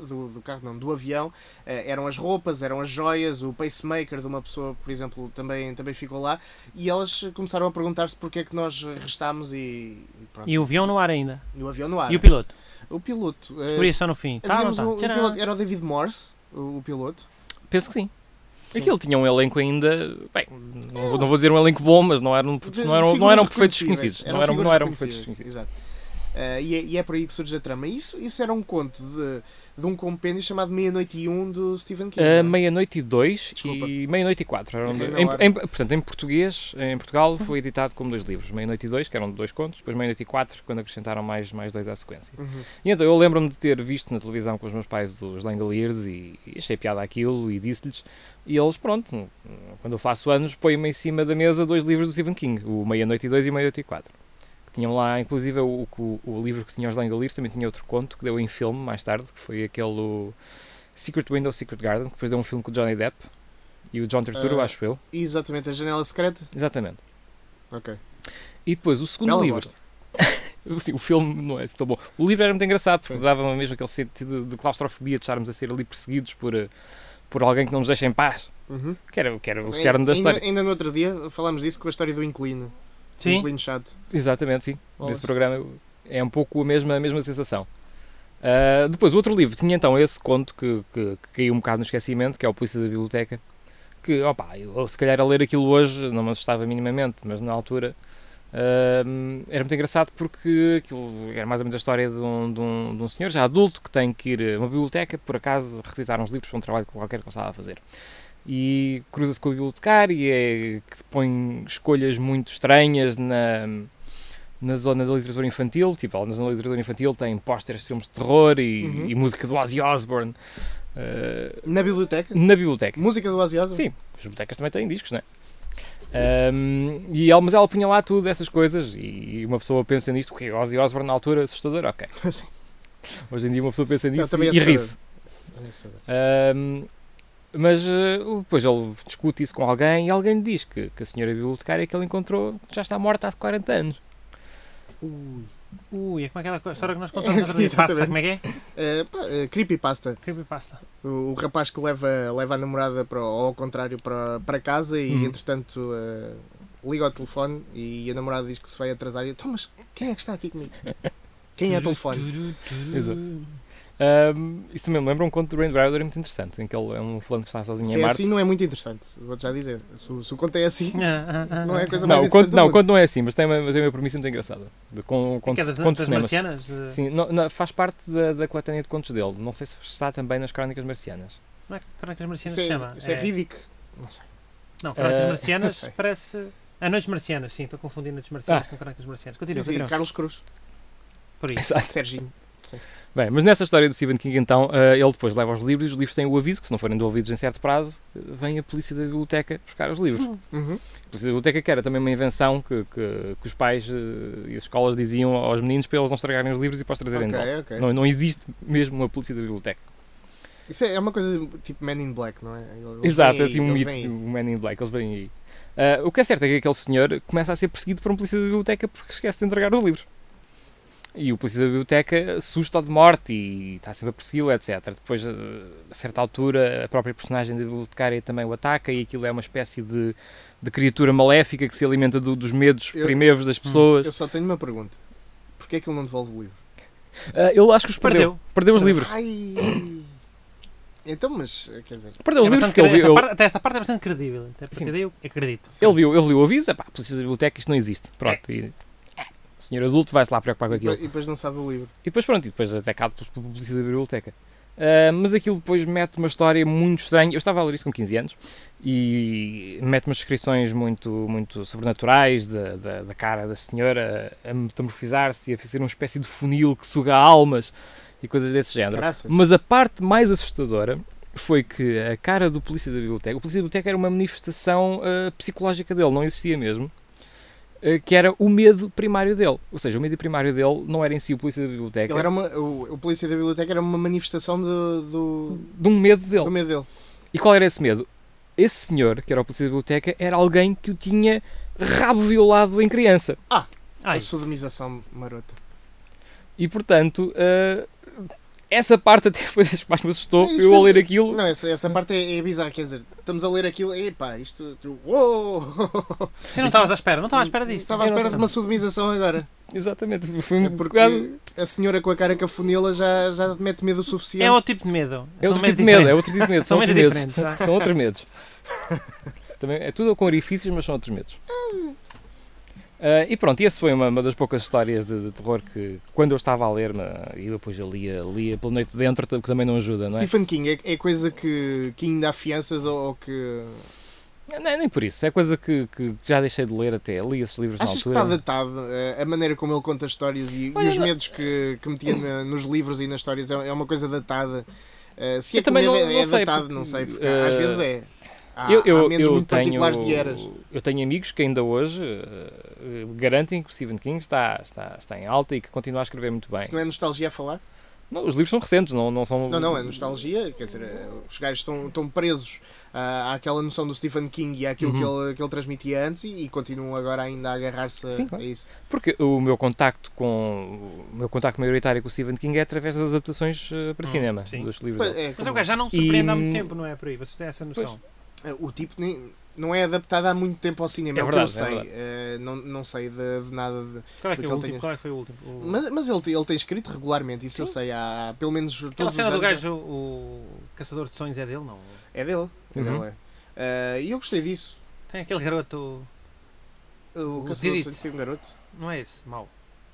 do avião eram as roupas, eram as joias, o pacemaker de uma pessoa, por exemplo, também ficou lá, e elas começaram a perguntar-se porque é que nós restámos e pronto. E o avião no ar ainda. E o avião no ar. E o piloto? O piloto. Descobri só no fim. Tá, não Havíamos tá? o piloto, era o David Morse, o piloto. Penso que sim. Sim. Aquilo tinha um elenco ainda, bem, não vou dizer um elenco bom, mas não eram perfeitos desconhecidos. Não eram perfeitos desconhecidos. Exato. E é por aí que surge a trama. Isso era um conto de um compêndio chamado Meia-Noite e Um do Stephen King. Meia-Noite e 2 Desculpa. e Meia-Noite e 4. Portanto, em português, em Portugal, foi editado como 2 livros. Meia-Noite e 2, que eram 2 contos, depois Meia-Noite e 4, quando acrescentaram mais 2 à sequência. Uhum. E então eu lembro-me de ter visto na televisão com os meus pais os Langoliers e achei piada aquilo e disse-lhes. E eles, pronto, quando eu faço anos, põem-me em cima da mesa 2 livros do Stephen King, o Meia-Noite e 2 e Meia-Noite e 4. Tinham lá, inclusive, o livro que tinha os Langoliers também tinha outro conto que deu em filme mais tarde, que foi aquele Secret Window, Secret Garden, que depois deu um filme com o Johnny Depp e o John Turturro, acho eu. Exatamente, A Janela Secreta. Exatamente. Ok. E depois o segundo Bela livro. Sim, o filme não é assim tão bom. O livro era muito engraçado porque dava mesmo aquele sentido de claustrofobia, de estarmos a ser ali perseguidos por alguém que não nos deixa em paz. Uhum. Que era o cerne da história. Ainda no outro dia falámos disso com a história do Inquilino. Sim. Um Inquilino chato. Exatamente, sim. Bolas. Desse programa é um pouco a mesma sensação. Depois, o outro livro tinha então esse conto que caiu um bocado no esquecimento, que é o Polícia da Biblioteca, que, eu se calhar a ler aquilo hoje não me assustava minimamente, mas na altura era muito engraçado porque aquilo era mais ou menos a história de um senhor já adulto que tem que ir a uma biblioteca, por acaso, requisitar uns livros para um trabalho qualquer que ele estava a fazer. E cruza-se com o bibliotecário e que põe escolhas muito estranhas na zona da literatura infantil. Tipo, na zona da literatura infantil tem pósteres de filmes de terror e música do Ozzy Osbourne. Na biblioteca? Na biblioteca. Música do Ozzy Osbourne? Sim, as bibliotecas também têm discos, não é? Mas ela punha lá tudo, essas coisas, e uma pessoa pensa nisto, porque Ozzy Osbourne na altura assustador, ok. Sim. Hoje em dia uma pessoa pensa nisso também é e ri-se. assustador. Mas depois ele discute isso com alguém e alguém lhe diz que a senhora bibliotecária que ele encontrou já está morta há 40 anos. É como aquela história que nós contamos no outro dia. Pasta, como é que é? Creepypasta. Creepypasta. O rapaz que leva a namorada ou ao contrário para casa e entretanto liga ao telefone e a namorada diz que se vai atrasar e então, mas quem é que está aqui comigo? Quem é o telefone? Exato. Isso também me lembra um conto do Ray Bradbury muito interessante, em que ele é um fulano que está sozinho Se em é Marte. assim, não é muito interessante. Vou-te já dizer. Se o conto é assim, não é a coisa Não, mais o conto, interessante. não, o conto não é assim, mas tem uma premissa muito engraçada. Com Que é das contos marcianas? Sim, faz parte da coletânea de contos dele. Não sei se está também nas Crónicas Marcianas. Não é que Crónicas Marcianas Isso se é, chama? isso é ridículo. Não sei. Não, Crónicas não Marcianas sei. parece... Noites Marcianas, sim, estou confundindo Noites Marcianas com Crónicas Marcianas. Continua, Sim, continua. Carlos Cruz. Por aí. Exato. Serginho. Bem, mas nessa história do Stephen King, então, ele depois leva os livros e os livros têm o aviso que, se não forem devolvidos em certo prazo, vem a polícia da biblioteca buscar os livros. Uhum. A polícia da biblioteca que era também uma invenção que os pais e as escolas diziam aos meninos para eles não estragarem os livros e para os trazerem de volta. Ok. Não existe mesmo uma polícia da biblioteca. Isso é uma coisa tipo Men in Black, não é? Exato, é assim um eles mito, vêm tipo Men in Black, eles vêm aí. O que é certo é que aquele senhor começa a ser perseguido por um polícia da biblioteca porque esquece de entregar os livros. E o polícia da biblioteca assusta-o de morte e está sempre a persegui-lo, etc. Depois, a certa altura, a própria personagem da bibliotecária também o ataca e aquilo é uma espécie de criatura maléfica que se alimenta dos medos primeiros das pessoas. Eu só tenho uma pergunta. Porquê é que ele não devolve o livro? Ele acho que os perdeu. Perdeu os livros. Ai... Então, mas, quer dizer... Perdeu os É livros bastante porque ele viu, até essa parte é bastante credível. Até a partir daí eu acredito. ele viu o aviso, pá, polícia da biblioteca, isto não existe. Pronto, e o senhor adulto vai-se lá preocupar com aquilo. E depois não sabe o livro. E depois pronto, e depois atacado pela polícia da biblioteca. Mas aquilo depois mete uma história muito estranha. Eu estava a ler isso com 15 anos e mete umas descrições muito sobrenaturais da cara da senhora a metamorfizar-se e a fazer uma espécie de funil que suga almas e coisas desse género. Graças. Mas a parte mais assustadora foi que a cara do polícia da biblioteca, o polícia da biblioteca era uma manifestação psicológica dele, não existia mesmo. Que era o medo primário dele. Ou seja, o medo primário dele não era em si o polícia da biblioteca. Ele era o polícia da biblioteca era uma manifestação de um medo dele. do medo dele. E qual era esse medo? Esse senhor, que era o polícia da biblioteca, era alguém que o tinha rabo violado em criança. A Ai, sodomização marota. E, portanto, essa parte até foi das que mais me assustou. Isso Eu foi- ao ler aquilo... Não, essa parte é bizarra, quer dizer, estamos a ler aquilo, epá, isto... Uou! você não estavas à espera, não estava à espera disto. Estava à espera de uma sodomização agora. Exatamente, foi um É bocado... porque a senhora com a cara cafunila já mete medo o suficiente. É outro tipo de medo. É São outro medos tipo de medo, é diferentes. outro tipo de medo. São outros medos medos. diferentes, São outros medos. Também, é tudo com orifícios, mas são outros medos. E pronto, e essa foi uma das poucas histórias de terror que, quando eu estava a ler, e depois eu lia pela noite dentro, que também não ajuda, não é? Stephen King é coisa que ainda há fianças ou que... Nem por isso, é coisa que já deixei de ler até. Li esses livros Achas que na altura. está datado a maneira como ele conta histórias e Olha, os medos que metia nos livros e nas histórias é uma coisa datada? Se é Eu que também o medo não é sei, datado, porque, não sei, porque às vezes é. Há Eu medos muito tenho, particulares de eras. eu tenho amigos que ainda hoje garantem que o Stephen King está em alta e que continua a escrever muito bem. Isso não é nostalgia a falar? Não, os livros são recentes, não são... Não, é nostalgia, quer dizer, os gajos estão presos àquela noção do Stephen King e àquilo que ele transmitia antes e continuam agora ainda a agarrar-se Sim, a claro. isso. Porque o meu contacto maioritário com o Stephen King é através das adaptações para cinema sim. dos livros Pois, dele. Mas o gajo já não surpreende há muito tempo, não é por aí? Você tem essa noção. O tipo não é adaptado há muito tempo ao cinema, É é, verdade, o que eu é sei. Não sei de nada de... Qual é que é o Porque ele último? tem- Qual é que foi o último? Mas ele tem escrito regularmente, isso eu Sim. sei, há pelo menos Aquela todos os cena do anos. gajo, o Caçador de Sonhos é dele, não? É dele. É Uhum. dele, é. E eu gostei disso. Tem aquele garoto, O O Caçador de Did It. Sonhos tem um garoto. não é esse, mau.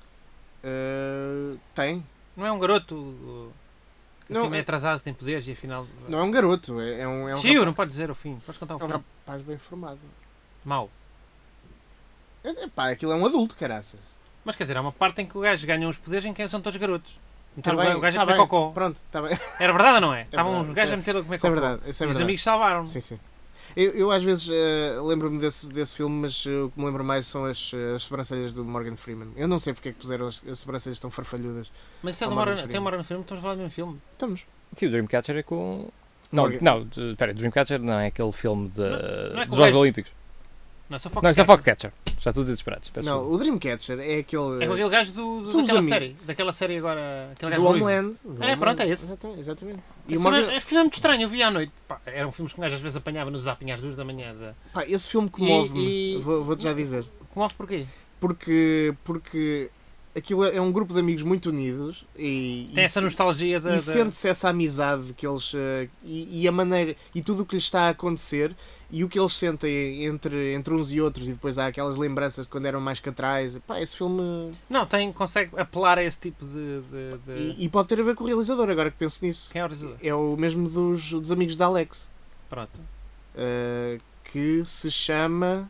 Tem. Não é um garoto Não, assim meio é- atrasado, tem poderes e afinal... Não é um garoto, é um Chiu, não pode dizer o fim. Podes contar o é um fim. rapaz bem formado. Mau. Pá, aquilo é um adulto, caraças. Mas quer dizer, há uma parte em que o gajo ganha uns poderes em que são todos garotos. Tá Meter bem, o gajo tá a comer bem. cocó. Pronto, está bem. Era verdade ou não é? Estavam verdade, os gajos isso a meter a comer Isso é cocó. verdade, isso é E os verdade. amigos salvaram-me. Sim, sim. Eu às vezes lembro-me desse filme, mas o que me lembro mais são as sobrancelhas do Morgan Freeman. Eu não sei porque é que puseram as sobrancelhas tão farfalhudas. Mas isso é Ao do Morgan Morgan, tem Freeman. um Morgan Freeman, estamos a falar do mesmo filme. Estamos. Sim, o Dreamcatcher é com... Morgan- Espera, Dreamcatcher não é aquele filme Não é com dos o Jogos gajo- Olímpicos. Não, só Fox. Não, isso é Foxcatcher. Já estou desesperados. Peço Não, desculpa. o Dreamcatcher é aquele... É com aquele gajo Somos daquela amigos. série. Daquela série agora. Aquele do gajo ruivo. Homeland. do É, Homeland. pronto, é esse. Exatamente. E Esse o filme Morgan... é filme muito estranho, eu vi à noite. Pá, eram filmes que um gajo às vezes apanhava no zapping às 2 da manhã. Pá, esse filme comove-me. E- Vou-te já dizer. Comove porquê? Porque aquilo é um grupo de amigos muito unidos Tem essa nostalgia e sente-se essa amizade que eles e a maneira e tudo o que lhes está a acontecer e o que eles sentem entre uns e outros, e depois há aquelas lembranças de quando eram mais catrais. Pá, esse filme Não, consegue apelar a esse tipo de... e pode ter a ver com o realizador, agora que penso nisso. Quem é o realizador? É o mesmo dos amigos da Alex, Pronto. que se chama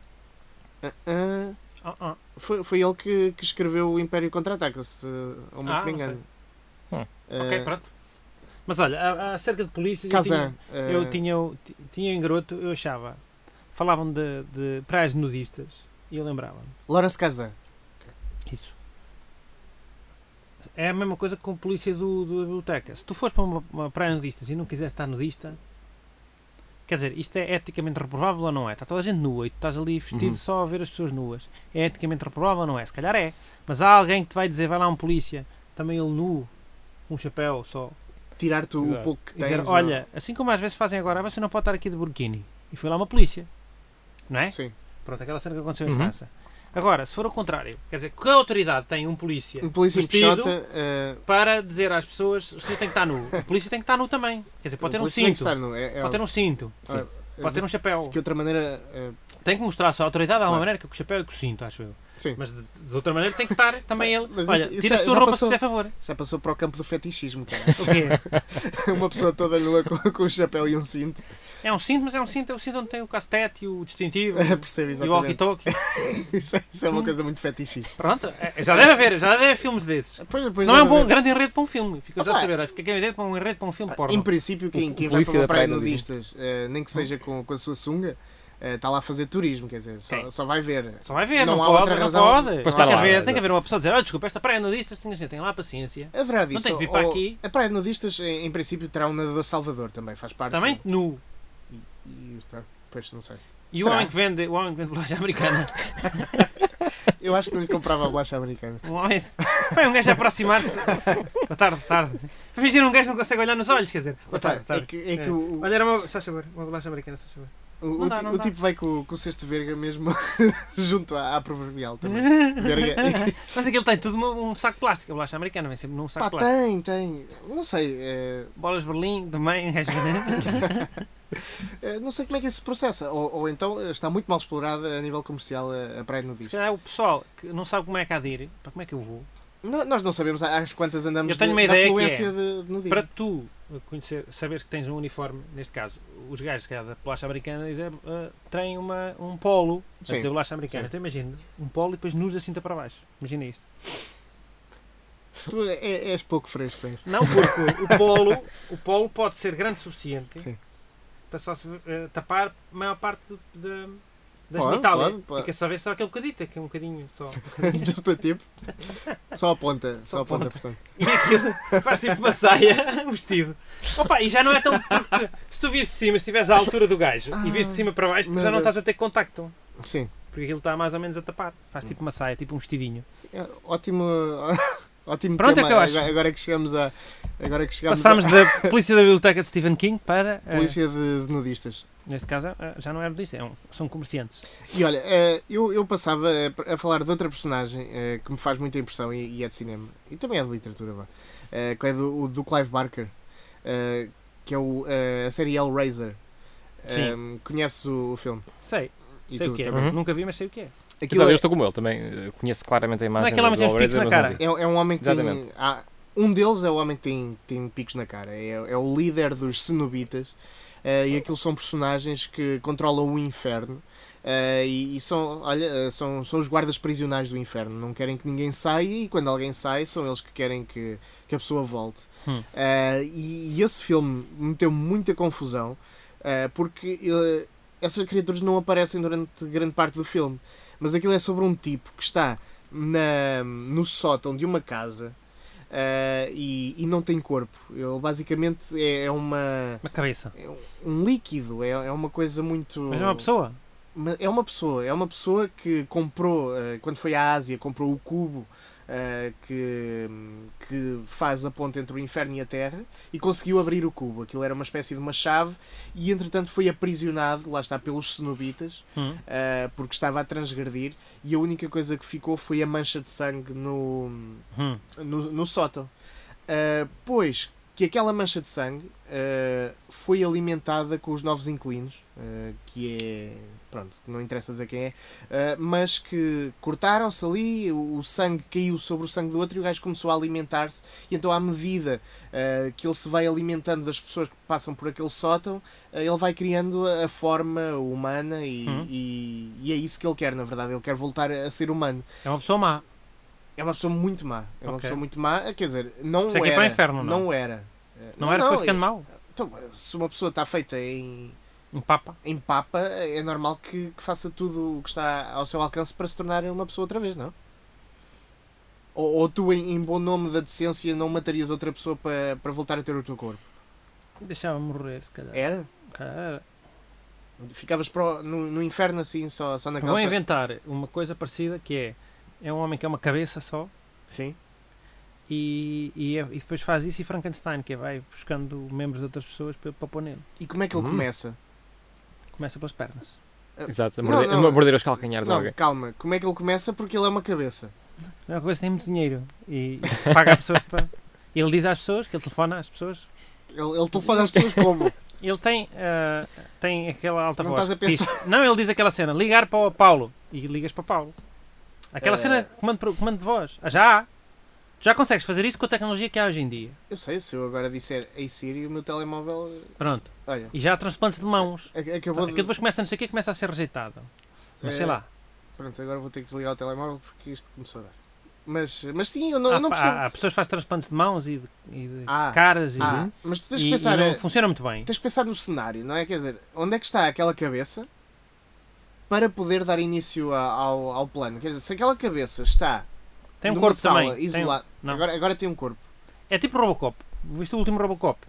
Oh. foi ele que escreveu o Império Contra-Ataca, se eu não me engano. Ok, pronto. Mas olha, acerca de polícia, Kazan, eu tinha em garoto, eu achava, falavam de praias nudistas e eu lembrava-me. Lawrence Kazan. Isso. É a mesma coisa com a polícia da biblioteca. Se tu fores para uma praia nudista e não quiseres estar nudista, quer dizer, isto é eticamente reprovável ou não é? Está toda a gente nua e tu estás ali vestido só a ver as pessoas nuas. É eticamente reprovável ou não é? Se calhar é. Mas há alguém que te vai dizer, vai lá um polícia, também ele nu, um chapéu só. Tirar-te o pouco que tens. Dizer, olha, assim como às vezes fazem agora, você não pode estar aqui de burkini. E foi lá uma polícia. Não é? Sim. Pronto, aquela cena que aconteceu em França. Agora, se for o contrário, quer dizer, que autoridade tem um polícia em vestido Peixota, para dizer às pessoas que o senhor tem que estar nu? O polícia tem que estar nu também. Quer dizer, pode ter um cinto. Pode ter um cinto. Pode ter um chapéu. De outra maneira... Tem que mostrar a sua autoridade de alguma maneira, que o chapéu e com o cinto, acho eu. Sim. Mas de outra maneira tem que estar também ele. Mas olha, isso tira a sua roupa se fizer favor. Já passou para o campo do fetichismo, cara. O quê? Uma pessoa toda nua com um chapéu e um cinto. É um cinto, mas é um cinto onde tem o castete e o distintivo. Percebo, e o walkie-talkie. Isso é uma coisa muito fetichista. Pronto, já deve haver filmes desses. Pois não é um grande enredo para um filme. Fica já a saber. Fica aqui para um enredo para um filme porno. Em princípio, quem vai para uma praia nudistas, nem que seja com a sua sunga, está lá a fazer turismo, quer dizer, só vai ver. Só vai ver, não não há pode, outra não razão. pode. Tem que haver uma pessoa a dizer, olha, desculpa, esta praia nudista, tem lá paciência. A verdade, não isso, tem que vir para aqui. A praia nudistas, em princípio, terá um nadador Salvador também, faz parte. Também nu. Pois, não sei. E o homem que vende bolacha americana. Eu acho que não lhe comprava a bolacha americana. Foi um gajo a aproximar-se. Boa tarde. Para fingir um gajo que não consegue olhar nos olhos, quer dizer. Boa tarde. Olha, era uma bolacha americana, só favor. O tipo vai com o cesto de verga mesmo junto à proverbial também. Verga. Mas aquilo tem tudo um saco de plástico. A bolacha americana vem sempre num saco de plástico. Tem. Não sei. Bolas de Berlim também. Não sei como é que isso se processa. Ou então está muito mal explorada a nível comercial a praia nudista. É o pessoal que não sabe como é que há de ir. Para como é que eu vou? Nós não sabemos às quantas andamos. Eu tenho uma ideia que de nudismo. para tu saberes que tens um uniforme, neste caso, os gajos da bolacha americana têm um polo a dizer bolacha americana. Então imagina, um polo e depois nus da cinta para baixo. Imagina isto. Tu és pouco fresco com isso. Não, porque o polo pode ser grande o suficiente para só se tapar a maior parte da genitália. Fica só a ver só aquele bocadito, que é um bocadinho só. Just a tip. Só a ponta, portanto. E aquilo faz tipo uma saia, um vestido. Opa, e já não é tão. Porque se tu vires de cima, se estiveres à altura do gajo e vires de cima para baixo, já não estás a ter contacto. Sim. Porque aquilo está mais ou menos a tapar. Faz tipo uma saia, tipo um vestidinho. Ótimo Pronto, tema. É que eu acho. Agora que chegamos Passámos da polícia da biblioteca de Stephen King para polícia de nudistas. Neste caso já não é nudista, são comerciantes. E olha, eu passava a falar de outra personagem que me faz muita impressão e é de cinema, e também é de literatura, que é do Clive Barker, que é a série Hellraiser. Conheces o filme? Sei o que é. Nunca vi, mas sei o que é. Eu estou como ele também, conheço claramente a imagem. Não é aquele homem que tem os picos na cara. É um homem que tem... Um deles é o homem que tem picos na cara. É o líder dos cenobitas. E aquilo são personagens que controlam o inferno. E são os guardas prisionais do inferno. Não querem que ninguém saia, e quando alguém sai, são eles que querem que a pessoa volte. E esse filme meteu muita confusão, porque essas criaturas não aparecem durante grande parte do filme. Mas aquilo é sobre um tipo que está no sótão de uma casa e não tem corpo. Ele basicamente é uma cabeça. É um líquido, é uma coisa muito... Mas é uma pessoa? É uma pessoa que comprou, quando foi à Ásia, comprou o cubo que faz a ponte entre o inferno e a terra, e conseguiu abrir o cubo. Aquilo era uma espécie de uma chave, e entretanto foi aprisionado, lá está, pelos cenobitas, porque estava a transgredir, e a única coisa que ficou foi a mancha de sangue no sótão. Pois que aquela mancha de sangue foi alimentada com os novos inquilinos, que é, pronto, não interessa dizer quem é, mas que cortaram-se ali, o sangue caiu sobre o sangue do outro e o gajo começou a alimentar-se, e então à medida que ele se vai alimentando das pessoas que passam por aquele sótão, ele vai criando a forma humana e é isso que ele quer, na verdade. Ele quer voltar a ser humano. É uma pessoa má. É uma pessoa muito má. É uma pessoa muito má. Quer dizer, não Você era. Quer ir para o inferno, não? Não era. Não era, foi ficando mau. Então, se uma pessoa está feita em Papa, é normal que faça tudo o que está ao seu alcance para se tornar uma pessoa outra vez, não? Ou tu, em bom nome da decência, não matarias outra pessoa para voltar a ter o teu corpo? deixava-me morrer, se calhar. Era? Cara, Ficavas no inferno assim, só naquela... vão inventar uma coisa parecida que é um homem que é uma cabeça só Sim. e depois faz isso, e Frankenstein, que vai buscando membros de outras pessoas para pôr nele. E como é que ele começa? Começa pelas pernas. Exato, a Não. morder os calcanhares de Não, alguém. calma. Como é que ele começa? Porque ele é uma cabeça. É uma coisa que tem muito dinheiro e paga as pessoas para... Ele diz às pessoas, que ele telefona às pessoas. Ele telefona as pessoas como? Ele tem aquela alta Não voz. estás a pensar? Diz, não, ele diz aquela cena, ligar para o Paulo. E ligas para o Paulo. Aquela cena, comando de voz. Já há. Tu já consegues fazer isso com a tecnologia que há hoje em dia. Eu sei, se eu agora disser Ei Siri, o meu telemóvel... Pronto. Olha, E já há transplantes de mãos. acabou Aquilo de... depois começa a não sei o que, começa a ser rejeitado. Mas sei lá. Pronto, agora vou ter que desligar o telemóvel porque isto começou a dar. Mas sim, eu não percebo. Há pessoas que fazem transplantes de mãos e de Ah, caras mas tu tens que e pensar... não funciona muito bem. Tens que pensar no cenário, não é? Quer dizer, onde é que está aquela cabeça para poder dar início ao plano? Quer dizer, se aquela cabeça está Tem um numa corpo sala também. isolada... Não. Agora tem um corpo. É tipo Robocop. Viste o último Robocop?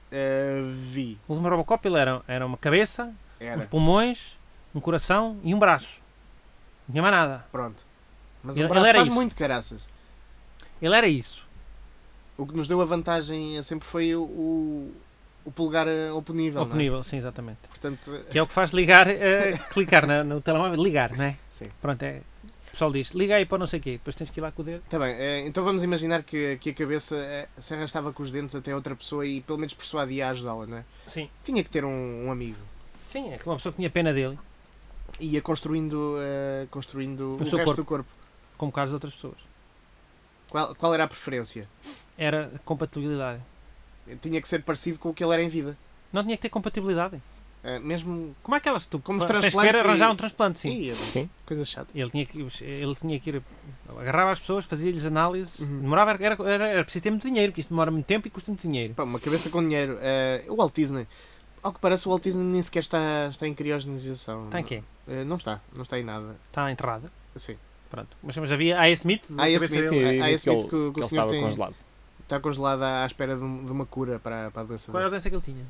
Vi. O último Robocop ele era uma cabeça, uns Era. pulmões, um coração e um braço. Não tinha mais nada. Pronto. Mas Ele o braço era faz isso. muito caraças. Ele era isso. O que nos deu a vantagem sempre foi o polegar oponível, não é? Oponível, sim, exatamente. Portanto, Que é o que faz ligar, clicar no telemóvel, ligar, não é? sim. Pronto, o pessoal diz, liga aí para não sei o quê, depois tens que ir lá com o dedo. Está bem, então vamos imaginar que a cabeça se arrastava com os dentes até outra pessoa e pelo menos persuadia a ajudá-la, não é? Sim. Tinha que ter um amigo. Sim, é que uma pessoa que tinha pena dele, E ia construindo o seu resto do corpo. como caso de outras pessoas. Qual era a preferência? Era compatibilidade. Tinha que ser parecido com o que ele era em vida. Não tinha que ter compatibilidade. Mesmo Como é que elas tu Como os tens que transplantes querer arranjar e- um transplante, sim. Sim. Coisa chata. Ele tinha que ir, agarrava as pessoas, fazia-lhes análises, Uhum. demorava, era preciso ter muito dinheiro, porque isto demora muito tempo e custa muito dinheiro. Pá, uma cabeça com dinheiro. O Walt Disney. Ao que parece, o Walt Disney nem sequer está em criogenização. Está em quê? Não está em nada. Está enterrada. Sim. Pronto. Mas havia A.S. Smith, A.S. cabeça Smith, dele. a esse mito que o ele senhor estava tem, congelado. está congelado à espera de uma cura para a doença Qual era a dele. doença que ele tinha?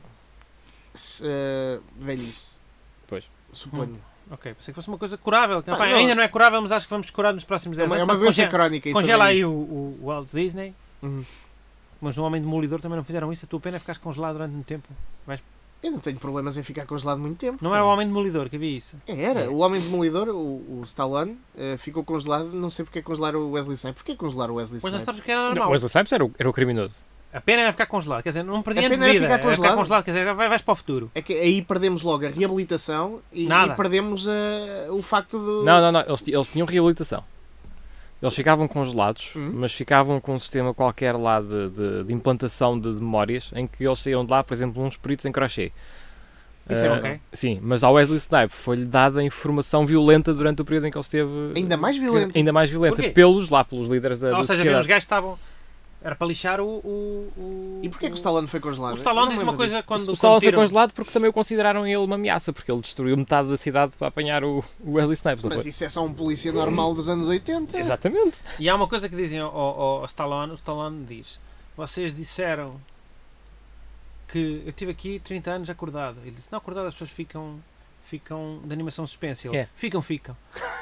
Velhice. Pois. Suponho. Ok, pensei que fosse uma coisa curável. Pá, Pá, não. ainda não é curável, mas acho que vamos curar nos próximos 10 É anos. uma doença Portanto, crónica. isso congela é aí isso. o Walt Disney. Uhum. Mas no Homem Demolidor também não fizeram isso. A tua pena é ficares congelado durante muito tempo. Eu não tenho problemas em ficar congelado muito tempo. Não era o Homem Demolidor que havia isso. Era. O Homem Demolidor, o Stallone, ficou congelado. Não sei porque congelar o Wesley Snipes. Porquê congelar o Wesley Pois não Snipes? sabes que era Não, normal. o Wesley Snipes era o criminoso. A pena era ficar congelado. Quer dizer, não perdia A anos de pena era vida. ficar Era congelado? quer dizer, vais para o futuro. É que aí perdemos logo a reabilitação e Nada. perdemos o facto do... Não, eles tinham reabilitação. Eles ficavam congelados, mas ficavam com um sistema qualquer lá de implantação de memórias, em que eles saíam de lá, por exemplo, uns peritos em crochê. Isso é ok. bom. Sim, mas ao Wesley Snipes foi-lhe dada informação violenta durante o período em que ele esteve... Ainda mais violenta. Ainda mais violenta. Porquê? Pelos líderes da Ou seja, sociedade. os gajos estavam... Era para lixar o... E porquê que o Stallone foi congelado? O Stallone Eu diz não me uma lembro coisa disso. quando... O Stallone foi tiram- congelado porque também o consideraram ele uma ameaça, porque ele destruiu metade da cidade para apanhar o Wesley Snipes. Não Mas foi? isso é só um polícia normal dos anos 80. Exatamente. E há uma coisa que dizem ao Stallone. O Stallone diz: vocês disseram que eu tive aqui 30 anos acordado. Ele disse: não, acordado as pessoas ficam de animação suspense. Ele, É. ficam.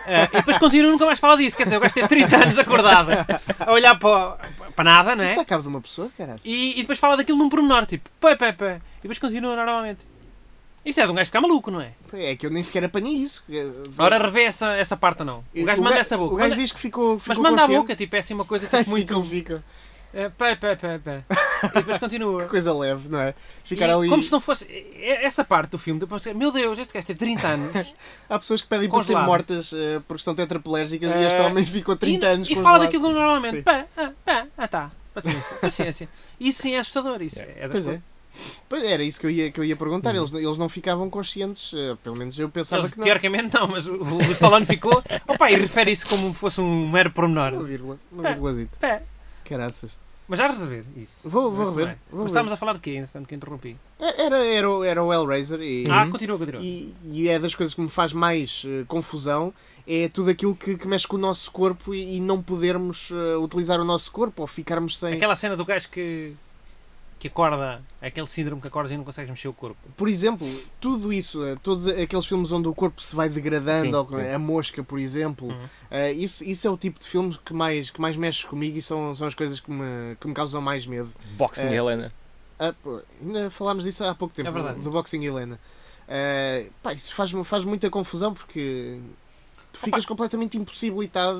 E depois continua e nunca mais fala disso. Quer dizer, o gajo teve 30 anos acordado a olhar para nada, não Isso é? dá cabo de uma pessoa, caralho. E depois fala daquilo num pormenor, tipo, pé. E depois continua normalmente. Isso é de um gajo ficar maluco, não é? É que eu nem sequer apanhei isso. Ora, revê essa parte ou não. O gajo manda essa boca. O gajo diz que ficou Mas manda a consciente. boca, tipo, é assim uma coisa tipo, muito... Fica. Pé. E depois continua. Que coisa leve, não é? Ficar E ali. como se não fosse... Essa parte do filme, depois, meu Deus, este gajo teve 30 anos. Há pessoas que pedem para ser Congelado. mortas porque estão tetraplégicas e este homem ficou 30 anos E congelado. fala daquilo normalmente. Sim. Pé, tá. Paciência. Isso sim é assustador. Isso é das Pois coisas. é. Pois era isso que eu ia perguntar. Eles não ficavam conscientes, pelo menos eu pensava Eles, que não. teoricamente não, mas o Stallone ficou. Opa, e refere isso como fosse um mero pormenor. Uma vírgula, uma Pé. vírgulazita. Pé. Caraças. Mas já resolver isso. Vou Isso rever. não é. Vou Mas ver. estávamos a falar de quê, entretanto, que interrompi? Era o Hellraiser e, Continua. e é das coisas que me faz mais confusão. É tudo aquilo que mexe com o nosso corpo e não podermos utilizar o nosso corpo ou ficarmos sem. Aquela cena do gajo que acorda, aquele síndrome que acorda e não consegues mexer o corpo. Por exemplo, tudo isso, todos aqueles filmes onde o corpo se vai degradando, Sim, ou sim. a mosca, por exemplo, isso é o tipo de filmes que mais mexe comigo e são as coisas que me causam mais medo. Boxing Helena. Ainda falámos disso há pouco tempo, É verdade. do Boxing Helena. Isso faz muita confusão porque tu ficas completamente impossibilitado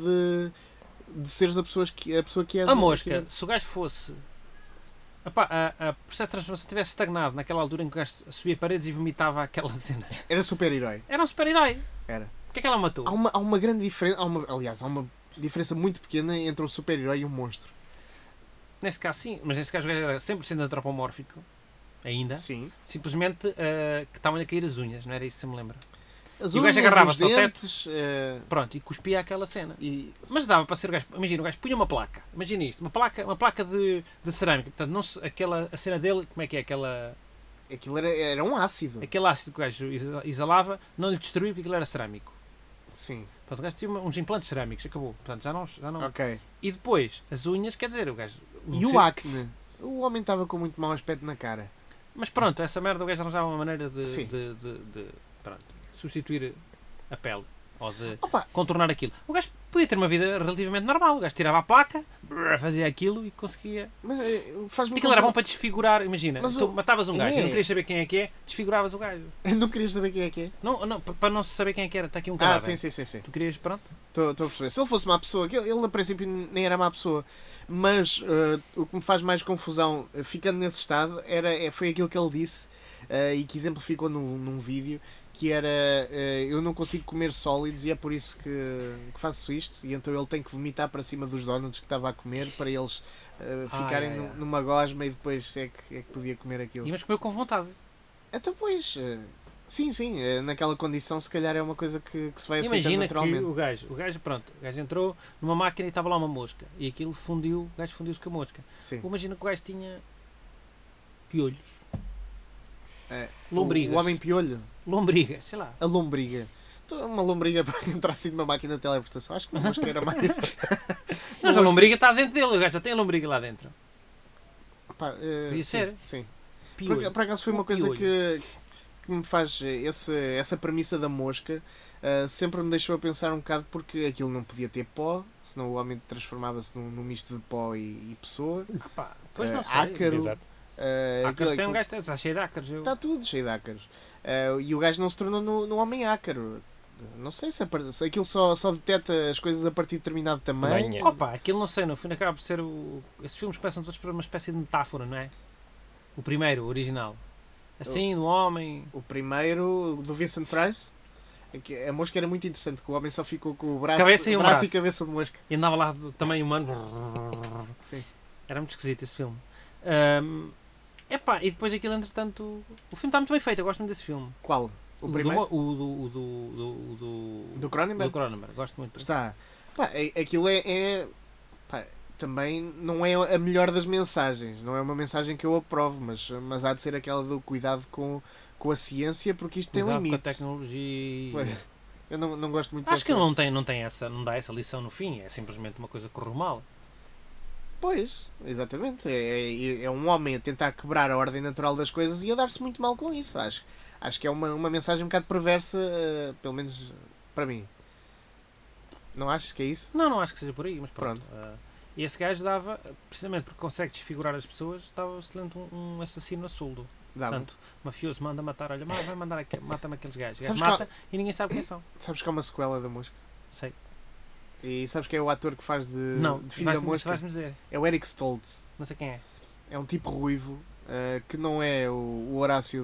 de seres a pessoa que és. A mosca, se o gajo fosse... Epá, o processo de transformação tivesse estagnado naquela altura em que o gajo subia paredes e vomitava aquela cena. Era super-herói. Era um super-herói. Era. Porquê é que ela matou? Há uma grande diferença, aliás, há uma diferença muito pequena entre um super-herói e um monstro. Neste caso sim, mas neste caso o gajo era 100% antropomórfico. Ainda. Sim. Simplesmente que estavam-lhe a cair as unhas, não era isso que se me lembra? As E o gajo unhas, agarrava-se os ao teto. dentes, Pronto, e cuspia aquela cena. e Mas dava para ser o gajo. Imagina, o gajo punha uma placa. Imagina isto, uma placa de cerâmica. Portanto, não se, a cena dele, como é que é? aquilo era um ácido. Aquele ácido que o gajo exalava não lhe destruiu porque aquilo era cerâmico. Sim. Portanto, o gajo tinha uns implantes cerâmicos, acabou. Portanto, já não. Ok. E depois, as unhas, quer dizer, o gajo. E o acne? O homem estava com muito mau aspecto na cara. Mas pronto, essa merda o gajo arranjava uma maneira de Sim. pronto, substituir a pele. Ou de Opa, contornar aquilo. O gajo podia ter uma vida relativamente normal. O gajo tirava a placa, fazia aquilo e conseguia. mas faz-me Aquilo era bom para desfigurar. Imagina, Mas tu matavas um gajo e é. não querias saber quem é que é, desfiguravas o gajo. Não querias saber quem é que é? Não, para não se saber quem é que era, está aqui um Ah, cadáver. sim. Tu querias, pronto. Estou a perceber. Se ele fosse má pessoa, que ele a princípio nem era má pessoa, mas o que me faz mais confusão, ficando nesse estado, foi aquilo que ele disse e que exemplificou num vídeo, que era eu não consigo comer sólidos e é por isso que faço isto, e então ele tem que vomitar para cima dos donuts que estava a comer para eles ficarem numa gosma e depois é que podia comer aquilo. Mas comeu com vontade. Então pois, sim, naquela condição se calhar é uma coisa que se vai aceitar Imagina que naturalmente. o gajo entrou numa máquina e estava lá uma mosca e aquilo fundiu, o gajo fundiu-se com a mosca. Sim. Imagina que o gajo tinha piolhos, É, lombrigas. O homem piolho, lombrigas, sei lá. a lombriga. Então, uma lombriga para entrar assim numa máquina de teleportação, acho que uma mosca era mais. Mas a lombriga está dentro dele, o gajo já tem a lombriga lá dentro. Pá, Podia ser. Sim. Piolho. Por acaso foi uma coisa Piolho. que me faz essa premissa da mosca sempre me deixou a pensar um bocado porque aquilo não podia ter pó, senão o homem transformava-se num misto de pó e pessoa. Pá, pois não sei. Ácaro. Exato. Ácaros tem um gajo, está cheio de ácaros. Está tudo cheio de ácaros. E o gajo não se tornou no homem ácaro. Não sei se aquilo só detecta as coisas a partir de determinado tamanho. Tamanho. Opa, aquilo não sei, no fim acaba por ser esses filmes começam todos por uma espécie de metáfora, não é? O primeiro, o original. Assim, do homem. O primeiro, do Vincent Price, a mosca era muito interessante, que o homem só ficou com o braço, Cabeça e um braço braço. e cabeça de mosca. E andava lá também humano. Sim. Era muito esquisito esse filme. Epá, e depois aquilo, entretanto. O filme está muito bem feito, eu gosto muito desse filme. Qual? O primeiro? Do Cronenberg? Cronenberg, gosto muito. Está. Pá, aquilo pá, também não é a melhor das mensagens. Não é uma mensagem que eu aprovo, mas há de ser aquela do cuidado com a ciência, porque isto tem Cuidado com a limites. tecnologia. Pois, eu não gosto muito Acho que dessa. não dá essa lição no fim, é simplesmente uma coisa que correu mal. Pois, exatamente. É um homem a tentar quebrar a ordem natural das coisas e a dar-se muito mal com isso. Acho que é uma mensagem um bocado perversa, pelo menos para mim. Não achas que é isso? Não acho que seja por aí, mas pronto. Pronto. E esse gajo dava, precisamente porque consegue desfigurar as pessoas, dava excelente um assassino a soldo. Dá-me. Portanto, mafioso manda matar, olha, vai mandar aqui, mata-me aqueles gajos. Sabes Mata e ninguém sabe quem são. Sabes que há uma sequela da Mosca? Sei. E sabes quem é o ator que faz de Não, filho da Mosca? vais-me dizer. É o Eric Stoltz. Não sei quem é. É um tipo ruivo que não é o Horácio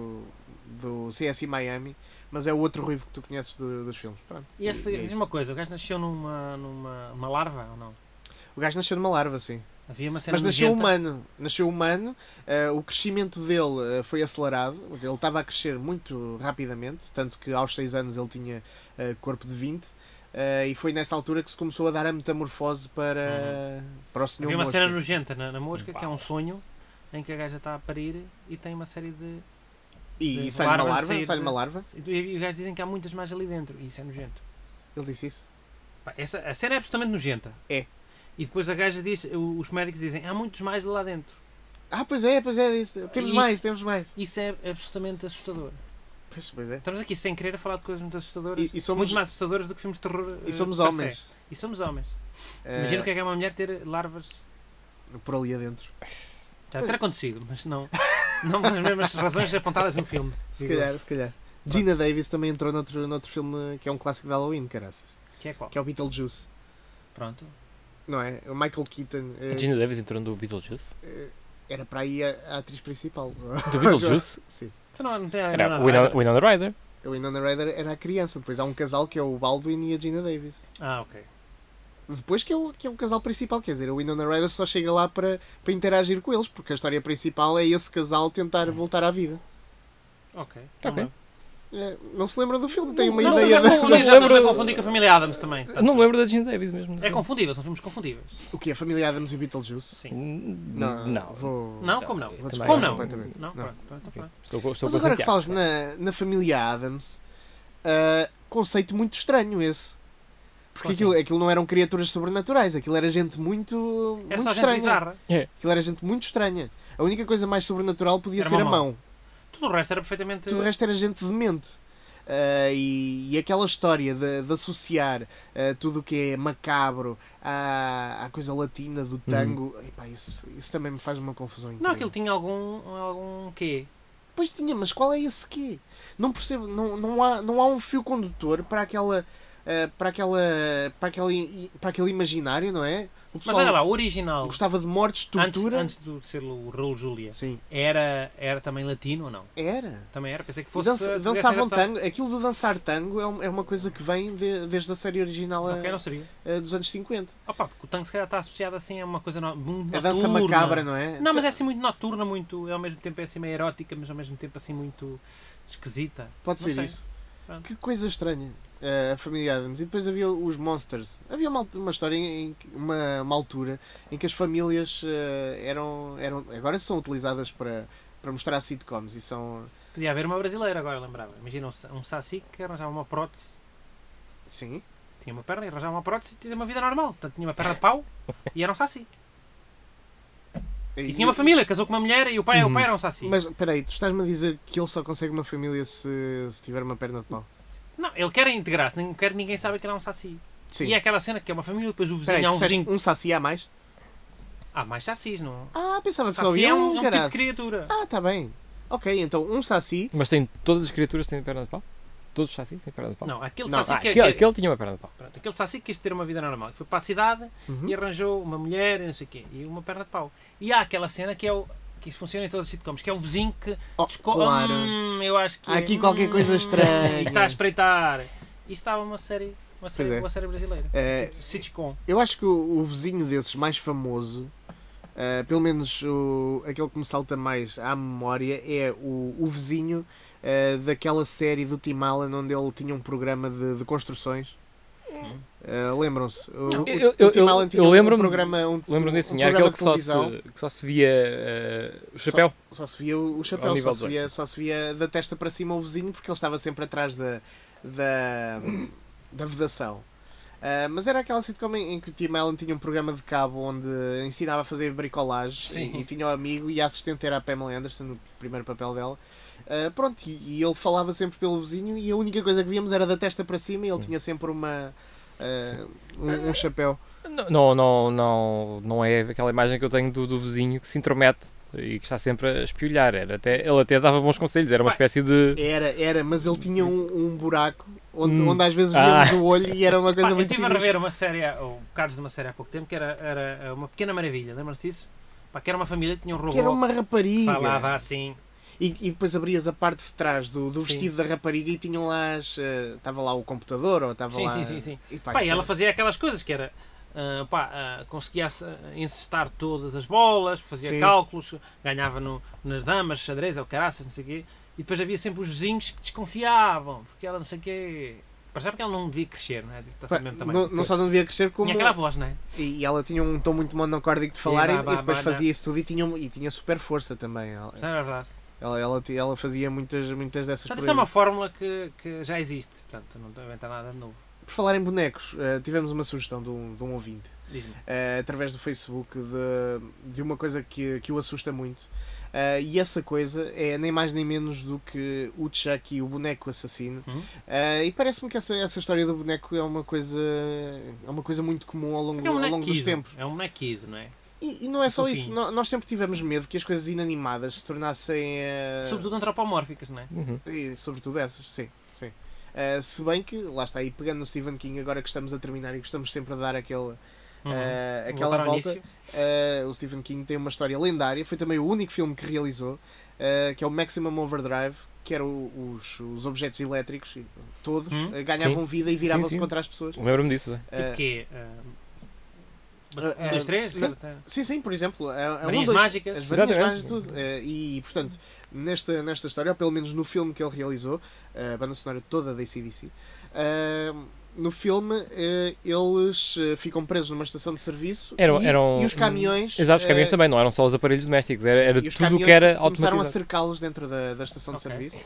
do CSI Miami, mas é o outro ruivo que tu conheces dos filmes. Pronto. E esse, é diz isso. uma coisa, o gajo nasceu numa larva ou não? O gajo nasceu numa larva, sim. Havia uma cena Mas nasceu nojenta. humano. Nasceu humano. O crescimento dele foi acelerado. Ele estava a crescer muito rapidamente, tanto que aos 6 anos ele tinha corpo de 20. E foi nessa altura que se começou a dar a metamorfose para o senhor Havia uma Mosca. cena nojenta na Mosca, que é um sonho em que a gaja está a parir e tem uma série de... E de sai uma larvas a larva, sair sai de- uma larva. E os gajos dizem que há muitas mais ali dentro. E isso é nojento. Ele disse isso. Pá, a cena é absolutamente nojenta. É. E depois a gaja diz, os médicos dizem, há muitos mais lá dentro. Pois é. Isso. Temos Isso- mais. Isso é absolutamente assustador. Pois é. Estamos aqui sem querer a falar de coisas muito assustadoras. E somos- Muito mais assustadoras do que filmes de terror. E somos per se. homens. E somos homens. Imagina o que é uma mulher ter larvas. Por ali adentro. Já terá acontecido, mas não pelas mesmas razões apontadas no filme. Se Digo. calhar. Gina Davis também entrou noutro filme que é um clássico de Halloween, caraças. Que é qual? Que é o Beetlejuice. Pronto. Não é? O Michael Keaton. A Gina Davis entrou no Beetlejuice? Era para aí a atriz principal. Do Beetlejuice? Sim. Então não tem Era nada. Winona Ryder. A Winona Ryder era a criança. Depois há um casal que é o Baldwin e a Gina Davis. Ok. Depois que é o casal principal. Quer dizer, a Winona Ryder só chega lá para interagir com eles. Porque a história principal é esse casal tentar voltar à vida. Ok. Ok. Não se lembra do filme? Tem uma Não, ideia já de... estamos a confundir com a família Adams também. Eu não me lembro da Gina Davis mesmo. É confundível, são filmes confundíveis. O que é? A família Adams e o Beetlejuice? Sim. Não. Vou... Não, como não? Vou Também Como discordar não? completamente. Não, Não. pronto. Sim. Estou Mas agora que Santiago. falas na família Adams, conceito muito estranho esse. Porque Qual aquilo não eram criaturas sobrenaturais, aquilo era gente muito É só gente estranha. bizarra. Aquilo era gente muito estranha. A única coisa mais sobrenatural podia Era ser a uma mão. Tudo o resto era perfeitamente... Tudo o resto era gente demente. E aquela história de associar tudo o que é macabro à coisa latina do tango, epá, isso também me faz uma confusão incrível. Não, aquilo tinha algum quê? Pois tinha, mas qual é esse quê? Não percebo, não há um fio condutor para aquele imaginário, não é? O Mas pessoal olha lá, o original, gostava de mortes, tortura. antes de ser o Raul Júlia, Sim, era também latino ou não? era. Também era? Pensei que E fosse... dançavam pudesse adaptar. tango. Aquilo do dançar tango é uma coisa que vem desde a série original Ok, não sabia. dos anos 50. Opa, porque o tango se calhar está associado assim a uma coisa muito A dança noturna. macabra, não é? Não, mas é assim muito noturna, muito, ao mesmo tempo é assim meio erótica, mas ao mesmo tempo assim muito esquisita. Pode não ser sei. isso. Pronto. Que coisa estranha. A família Adams. E depois havia os Monsters. Havia uma história, uma altura em que as famílias eram agora são utilizadas para mostrar sitcoms e são... Podia haver uma brasileira agora, lembrava. Imagina um saci que arranjava uma prótese, Sim. tinha uma perna e arranjava uma prótese e tinha uma vida normal. Portanto, tinha uma perna de pau e era um saci. E tinha uma família, casou com uma mulher e o pai era um saci. Mas espera aí, tu estás-me a dizer que ele só consegue uma família se tiver uma perna de pau? Não, ele quer integrar-se, não quer que ninguém saiba que ele é um saci. Sim. E é aquela cena que é uma família, depois o Espera aí, vizinho há tu um disseste vizinho. um saci a mais? Há mais sacis, não? Pensava que só Saci havia é um tipo de caraças. criatura. Tá bem. Ok, então um saci... Mas todas as criaturas têm perna de pau? Todos os chassis têm perna de pau? Não, aquele Não, saci Aquele tinha uma perna de pau. Pronto, aquele saci quis ter uma vida normal. Foi para a cidade Uhum. e arranjou uma mulher e não sei o quê. E uma perna de pau. E há aquela cena que é que isso funciona em todas as sitcoms, que é o vizinho que Claro. eu acho que Há aqui qualquer coisa estranha. E está a espreitar. Isso estava uma série Pois é. brasileira. É. Sitcom. Eu acho que o vizinho desses mais famoso, pelo menos aquele que me salta mais à memória, é o vizinho daquela série do Tim Allen onde ele tinha um programa de construções. Lembram-se? Não. O Tim Allen tinha eu um lembro-me- programa, Lembro-me desse um senhor, programa aquele de que televisão. só se via o chapéu. Só se via o chapéu, Ao nível só se via da testa para cima o vizinho porque ele estava sempre atrás da vedação. Mas era aquela sitcom em que o Tim Allen tinha um programa de cabo onde ensinava a fazer bricolagem e tinha um amigo e a assistente era a Pamela Anderson, no primeiro papel dela. E ele falava sempre pelo vizinho e a única coisa que víamos era da testa para cima e ele tinha sempre um chapéu. Não é aquela imagem que eu tenho do vizinho que se intromete e que está sempre a espiolhar. Ele até dava bons conselhos, era uma espécie de... Era, mas ele tinha um buraco onde às vezes víamos o olho e era uma coisa muito sinistra. Eu estive a rever uma série, ou bocados de uma série há pouco tempo, que era Uma Pequena Maravilha, lembram-se disso? Que era uma família que tinha um robô. Que era uma rapariga. Falava assim. E depois abrias a parte de trás do vestido da rapariga e tinham lá estava lá o computador ou estava lá... Sim. E ela fazia aquelas coisas que era... conseguia encestar todas as bolas, fazia cálculos, ganhava nas damas, xadrez ou caraças, não sei o quê. E depois havia sempre os vizinhos que desconfiavam, porque ela não sei o quê... Percebe que ela não devia crescer, não é? Não só não devia crescer como... Tinha aquela voz, não é? E ela tinha um tom muito monocórdico de falar e depois fazia isso tudo e tinha super força também. Isso é verdade. Ela fazia muitas dessas coisas. Isso é uma fórmula que já existe, portanto não deve inventar nada de novo. Por falar em bonecos, tivemos uma sugestão de um ouvinte através do Facebook de uma coisa que o assusta muito. E essa coisa é nem mais nem menos do que o Chucky, o boneco assassino. E parece-me que essa história do boneco é uma coisa muito comum ao longo dos tempos. É um bonequido, não é? E não é só isso, nós sempre tivemos medo que as coisas inanimadas se tornassem... Sobretudo antropomórficas, não é? E sobretudo essas, sim. Se bem que, lá está, aí pegando no Stephen King, agora que estamos a terminar e que estamos sempre a dar aquela volta, o Stephen King tem uma história lendária, foi também o único filme que realizou, que é o Maximum Overdrive, que eram os objetos elétricos, todos, ganhavam vida e viravam-se contra as pessoas. Lembro-me disso. Tipo quê? 1, 2, 3? Sim, por exemplo, Varinhas mágicas. As varinhas mágicas, tudo. E, portanto, nesta história, ou pelo menos no filme que ele realizou, a banda sonora toda da AC/DC, no filme eles ficam presos numa estação de serviço e os caminhões... Exato, os caminhões também, não eram só os aparelhos domésticos, era tudo o que era automatizado. Começaram a cercá-los dentro da estação de serviço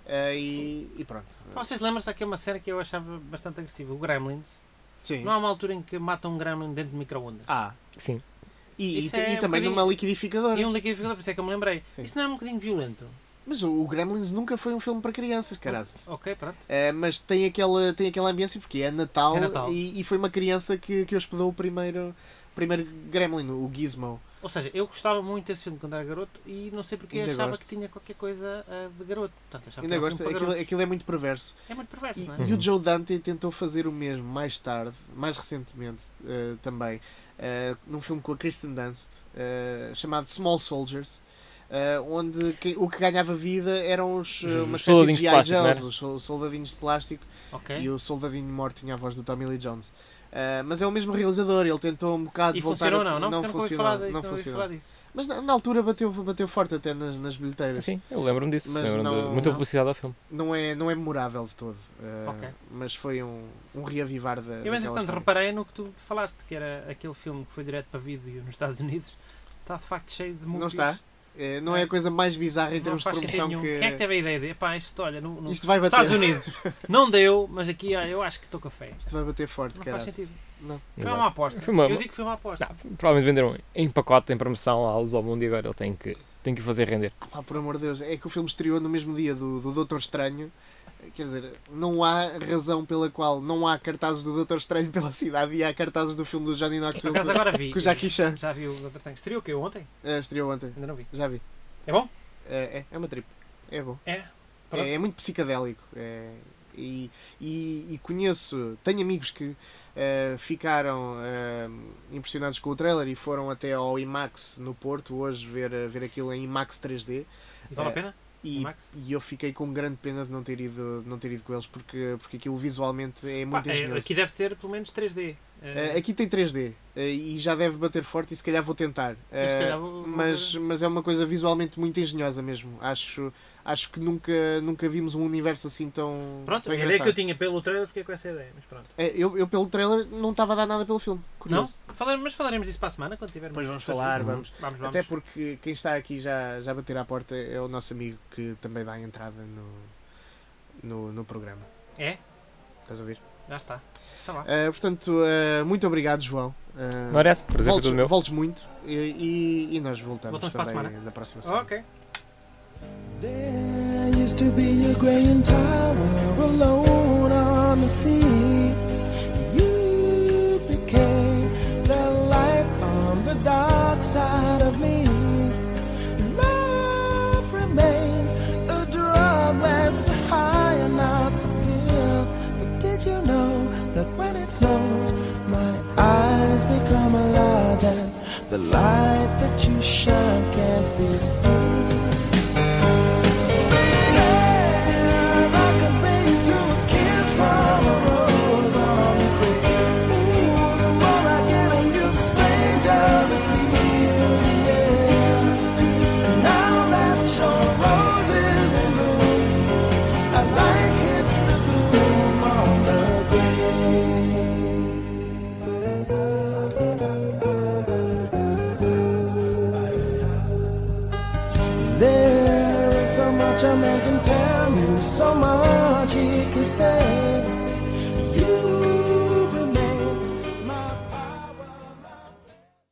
e pronto. Vocês lembram-se aqui uma série que eu achava bastante agressiva, o Gremlins? Sim. Não há uma altura em que matam um gremlin dentro de micro-ondas? Sim. E também numa liquidificadora. E um liquidificador, por isso é que eu me lembrei. Sim. Isso não é um bocadinho violento? Mas o Gremlins nunca foi um filme para crianças, caraças. Ok, pronto. Mas tem aquela ambiência porque é Natal. E foi uma criança que hospedou o primeiro Gremlin, o Gizmo. Ou seja, eu gostava muito desse filme quando era garoto e não sei porque Ainda achava gosto. que tinha qualquer coisa de garoto. Portanto, achava Ainda que gosto. Aquilo é muito perverso. É muito perverso, não é? E o Joe Dante tentou fazer o mesmo mais tarde, mais recentemente também, num filme com a Kristen Dunst, chamado Small Soldiers, onde o que ganhava vida eram uma espécie de G.I. Joes, os soldadinhos de plástico, e o soldadinho morto tinha a voz do Tommy Lee Jones. Mas é o mesmo realizador, ele tentou um bocado e voltar a... não funcionou. Mas na altura bateu forte até nas bilheteiras. Sim, eu lembro-me disso. Muita publicidade ao filme. Não é memorável de todo. Mas foi um reavivar da. Eu, entretanto, reparei no que tu falaste, que era aquele filme que foi direto para vídeo nos Estados Unidos. Está de facto cheio de movies. Não está? Não é a coisa mais bizarra em termos de promoção que... Quem é que teve a ideia de... isto, olha, isto vai bater. Estados Unidos não deu, mas aqui eu acho que estou com a fé. Isto vai bater forte, não cara. Faz sentido. Não. Foi uma aposta. Eu digo que foi uma aposta. Provavelmente venderam em pacote, em promoção à luz ao mundo e agora ele tem que fazer render. Por amor de Deus, é que o filme estreou no mesmo dia do Doutor Estranho. Quer dizer, não há razão pela qual não há cartazes do Doutor Estranho pela cidade e há cartazes do filme do Johnny Knoxville agora vi. com o Jackie Chan. Já vi o Doutor Estranho. Estreou o quê? Ontem? Estreou ontem. Ainda não vi. Já vi. É bom? É uma trip. É bom. É muito psicadélico. E conheço, tenho amigos que ficaram impressionados com o trailer e foram até ao IMAX no Porto hoje ver aquilo em IMAX 3D. E vale a pena? E eu fiquei com grande pena de não ter ido com eles porque aquilo visualmente é muito engenhoso. Aqui deve ter pelo menos 3D. Aqui tem 3D e já deve bater forte e se calhar vou tentar. Mas é uma coisa visualmente muito engenhosa mesmo. Acho que nunca vimos um universo assim tão. Pronto, tão a ideia que eu tinha pelo trailer fiquei com essa ideia, mas pronto. Eu pelo trailer não estava a dar nada pelo filme. Curioso. Não? Mas falaremos disso para a semana quando tivermos. Depois vamos falar, vamos. Até porque quem está aqui já bater à porta é o nosso amigo que também dá a entrada no programa. É? Estás a ouvir? Já está. Tá portanto, muito obrado, João. Não era essa, prazer foi tudo meu. Voltes muito e nós voltamos também para a semana. na próxima semana. Ok. There used to be a grey tower alone on the sea. You it snows, my eyes become large and the light that you shine can't be seen. A man can tell me so much he can say.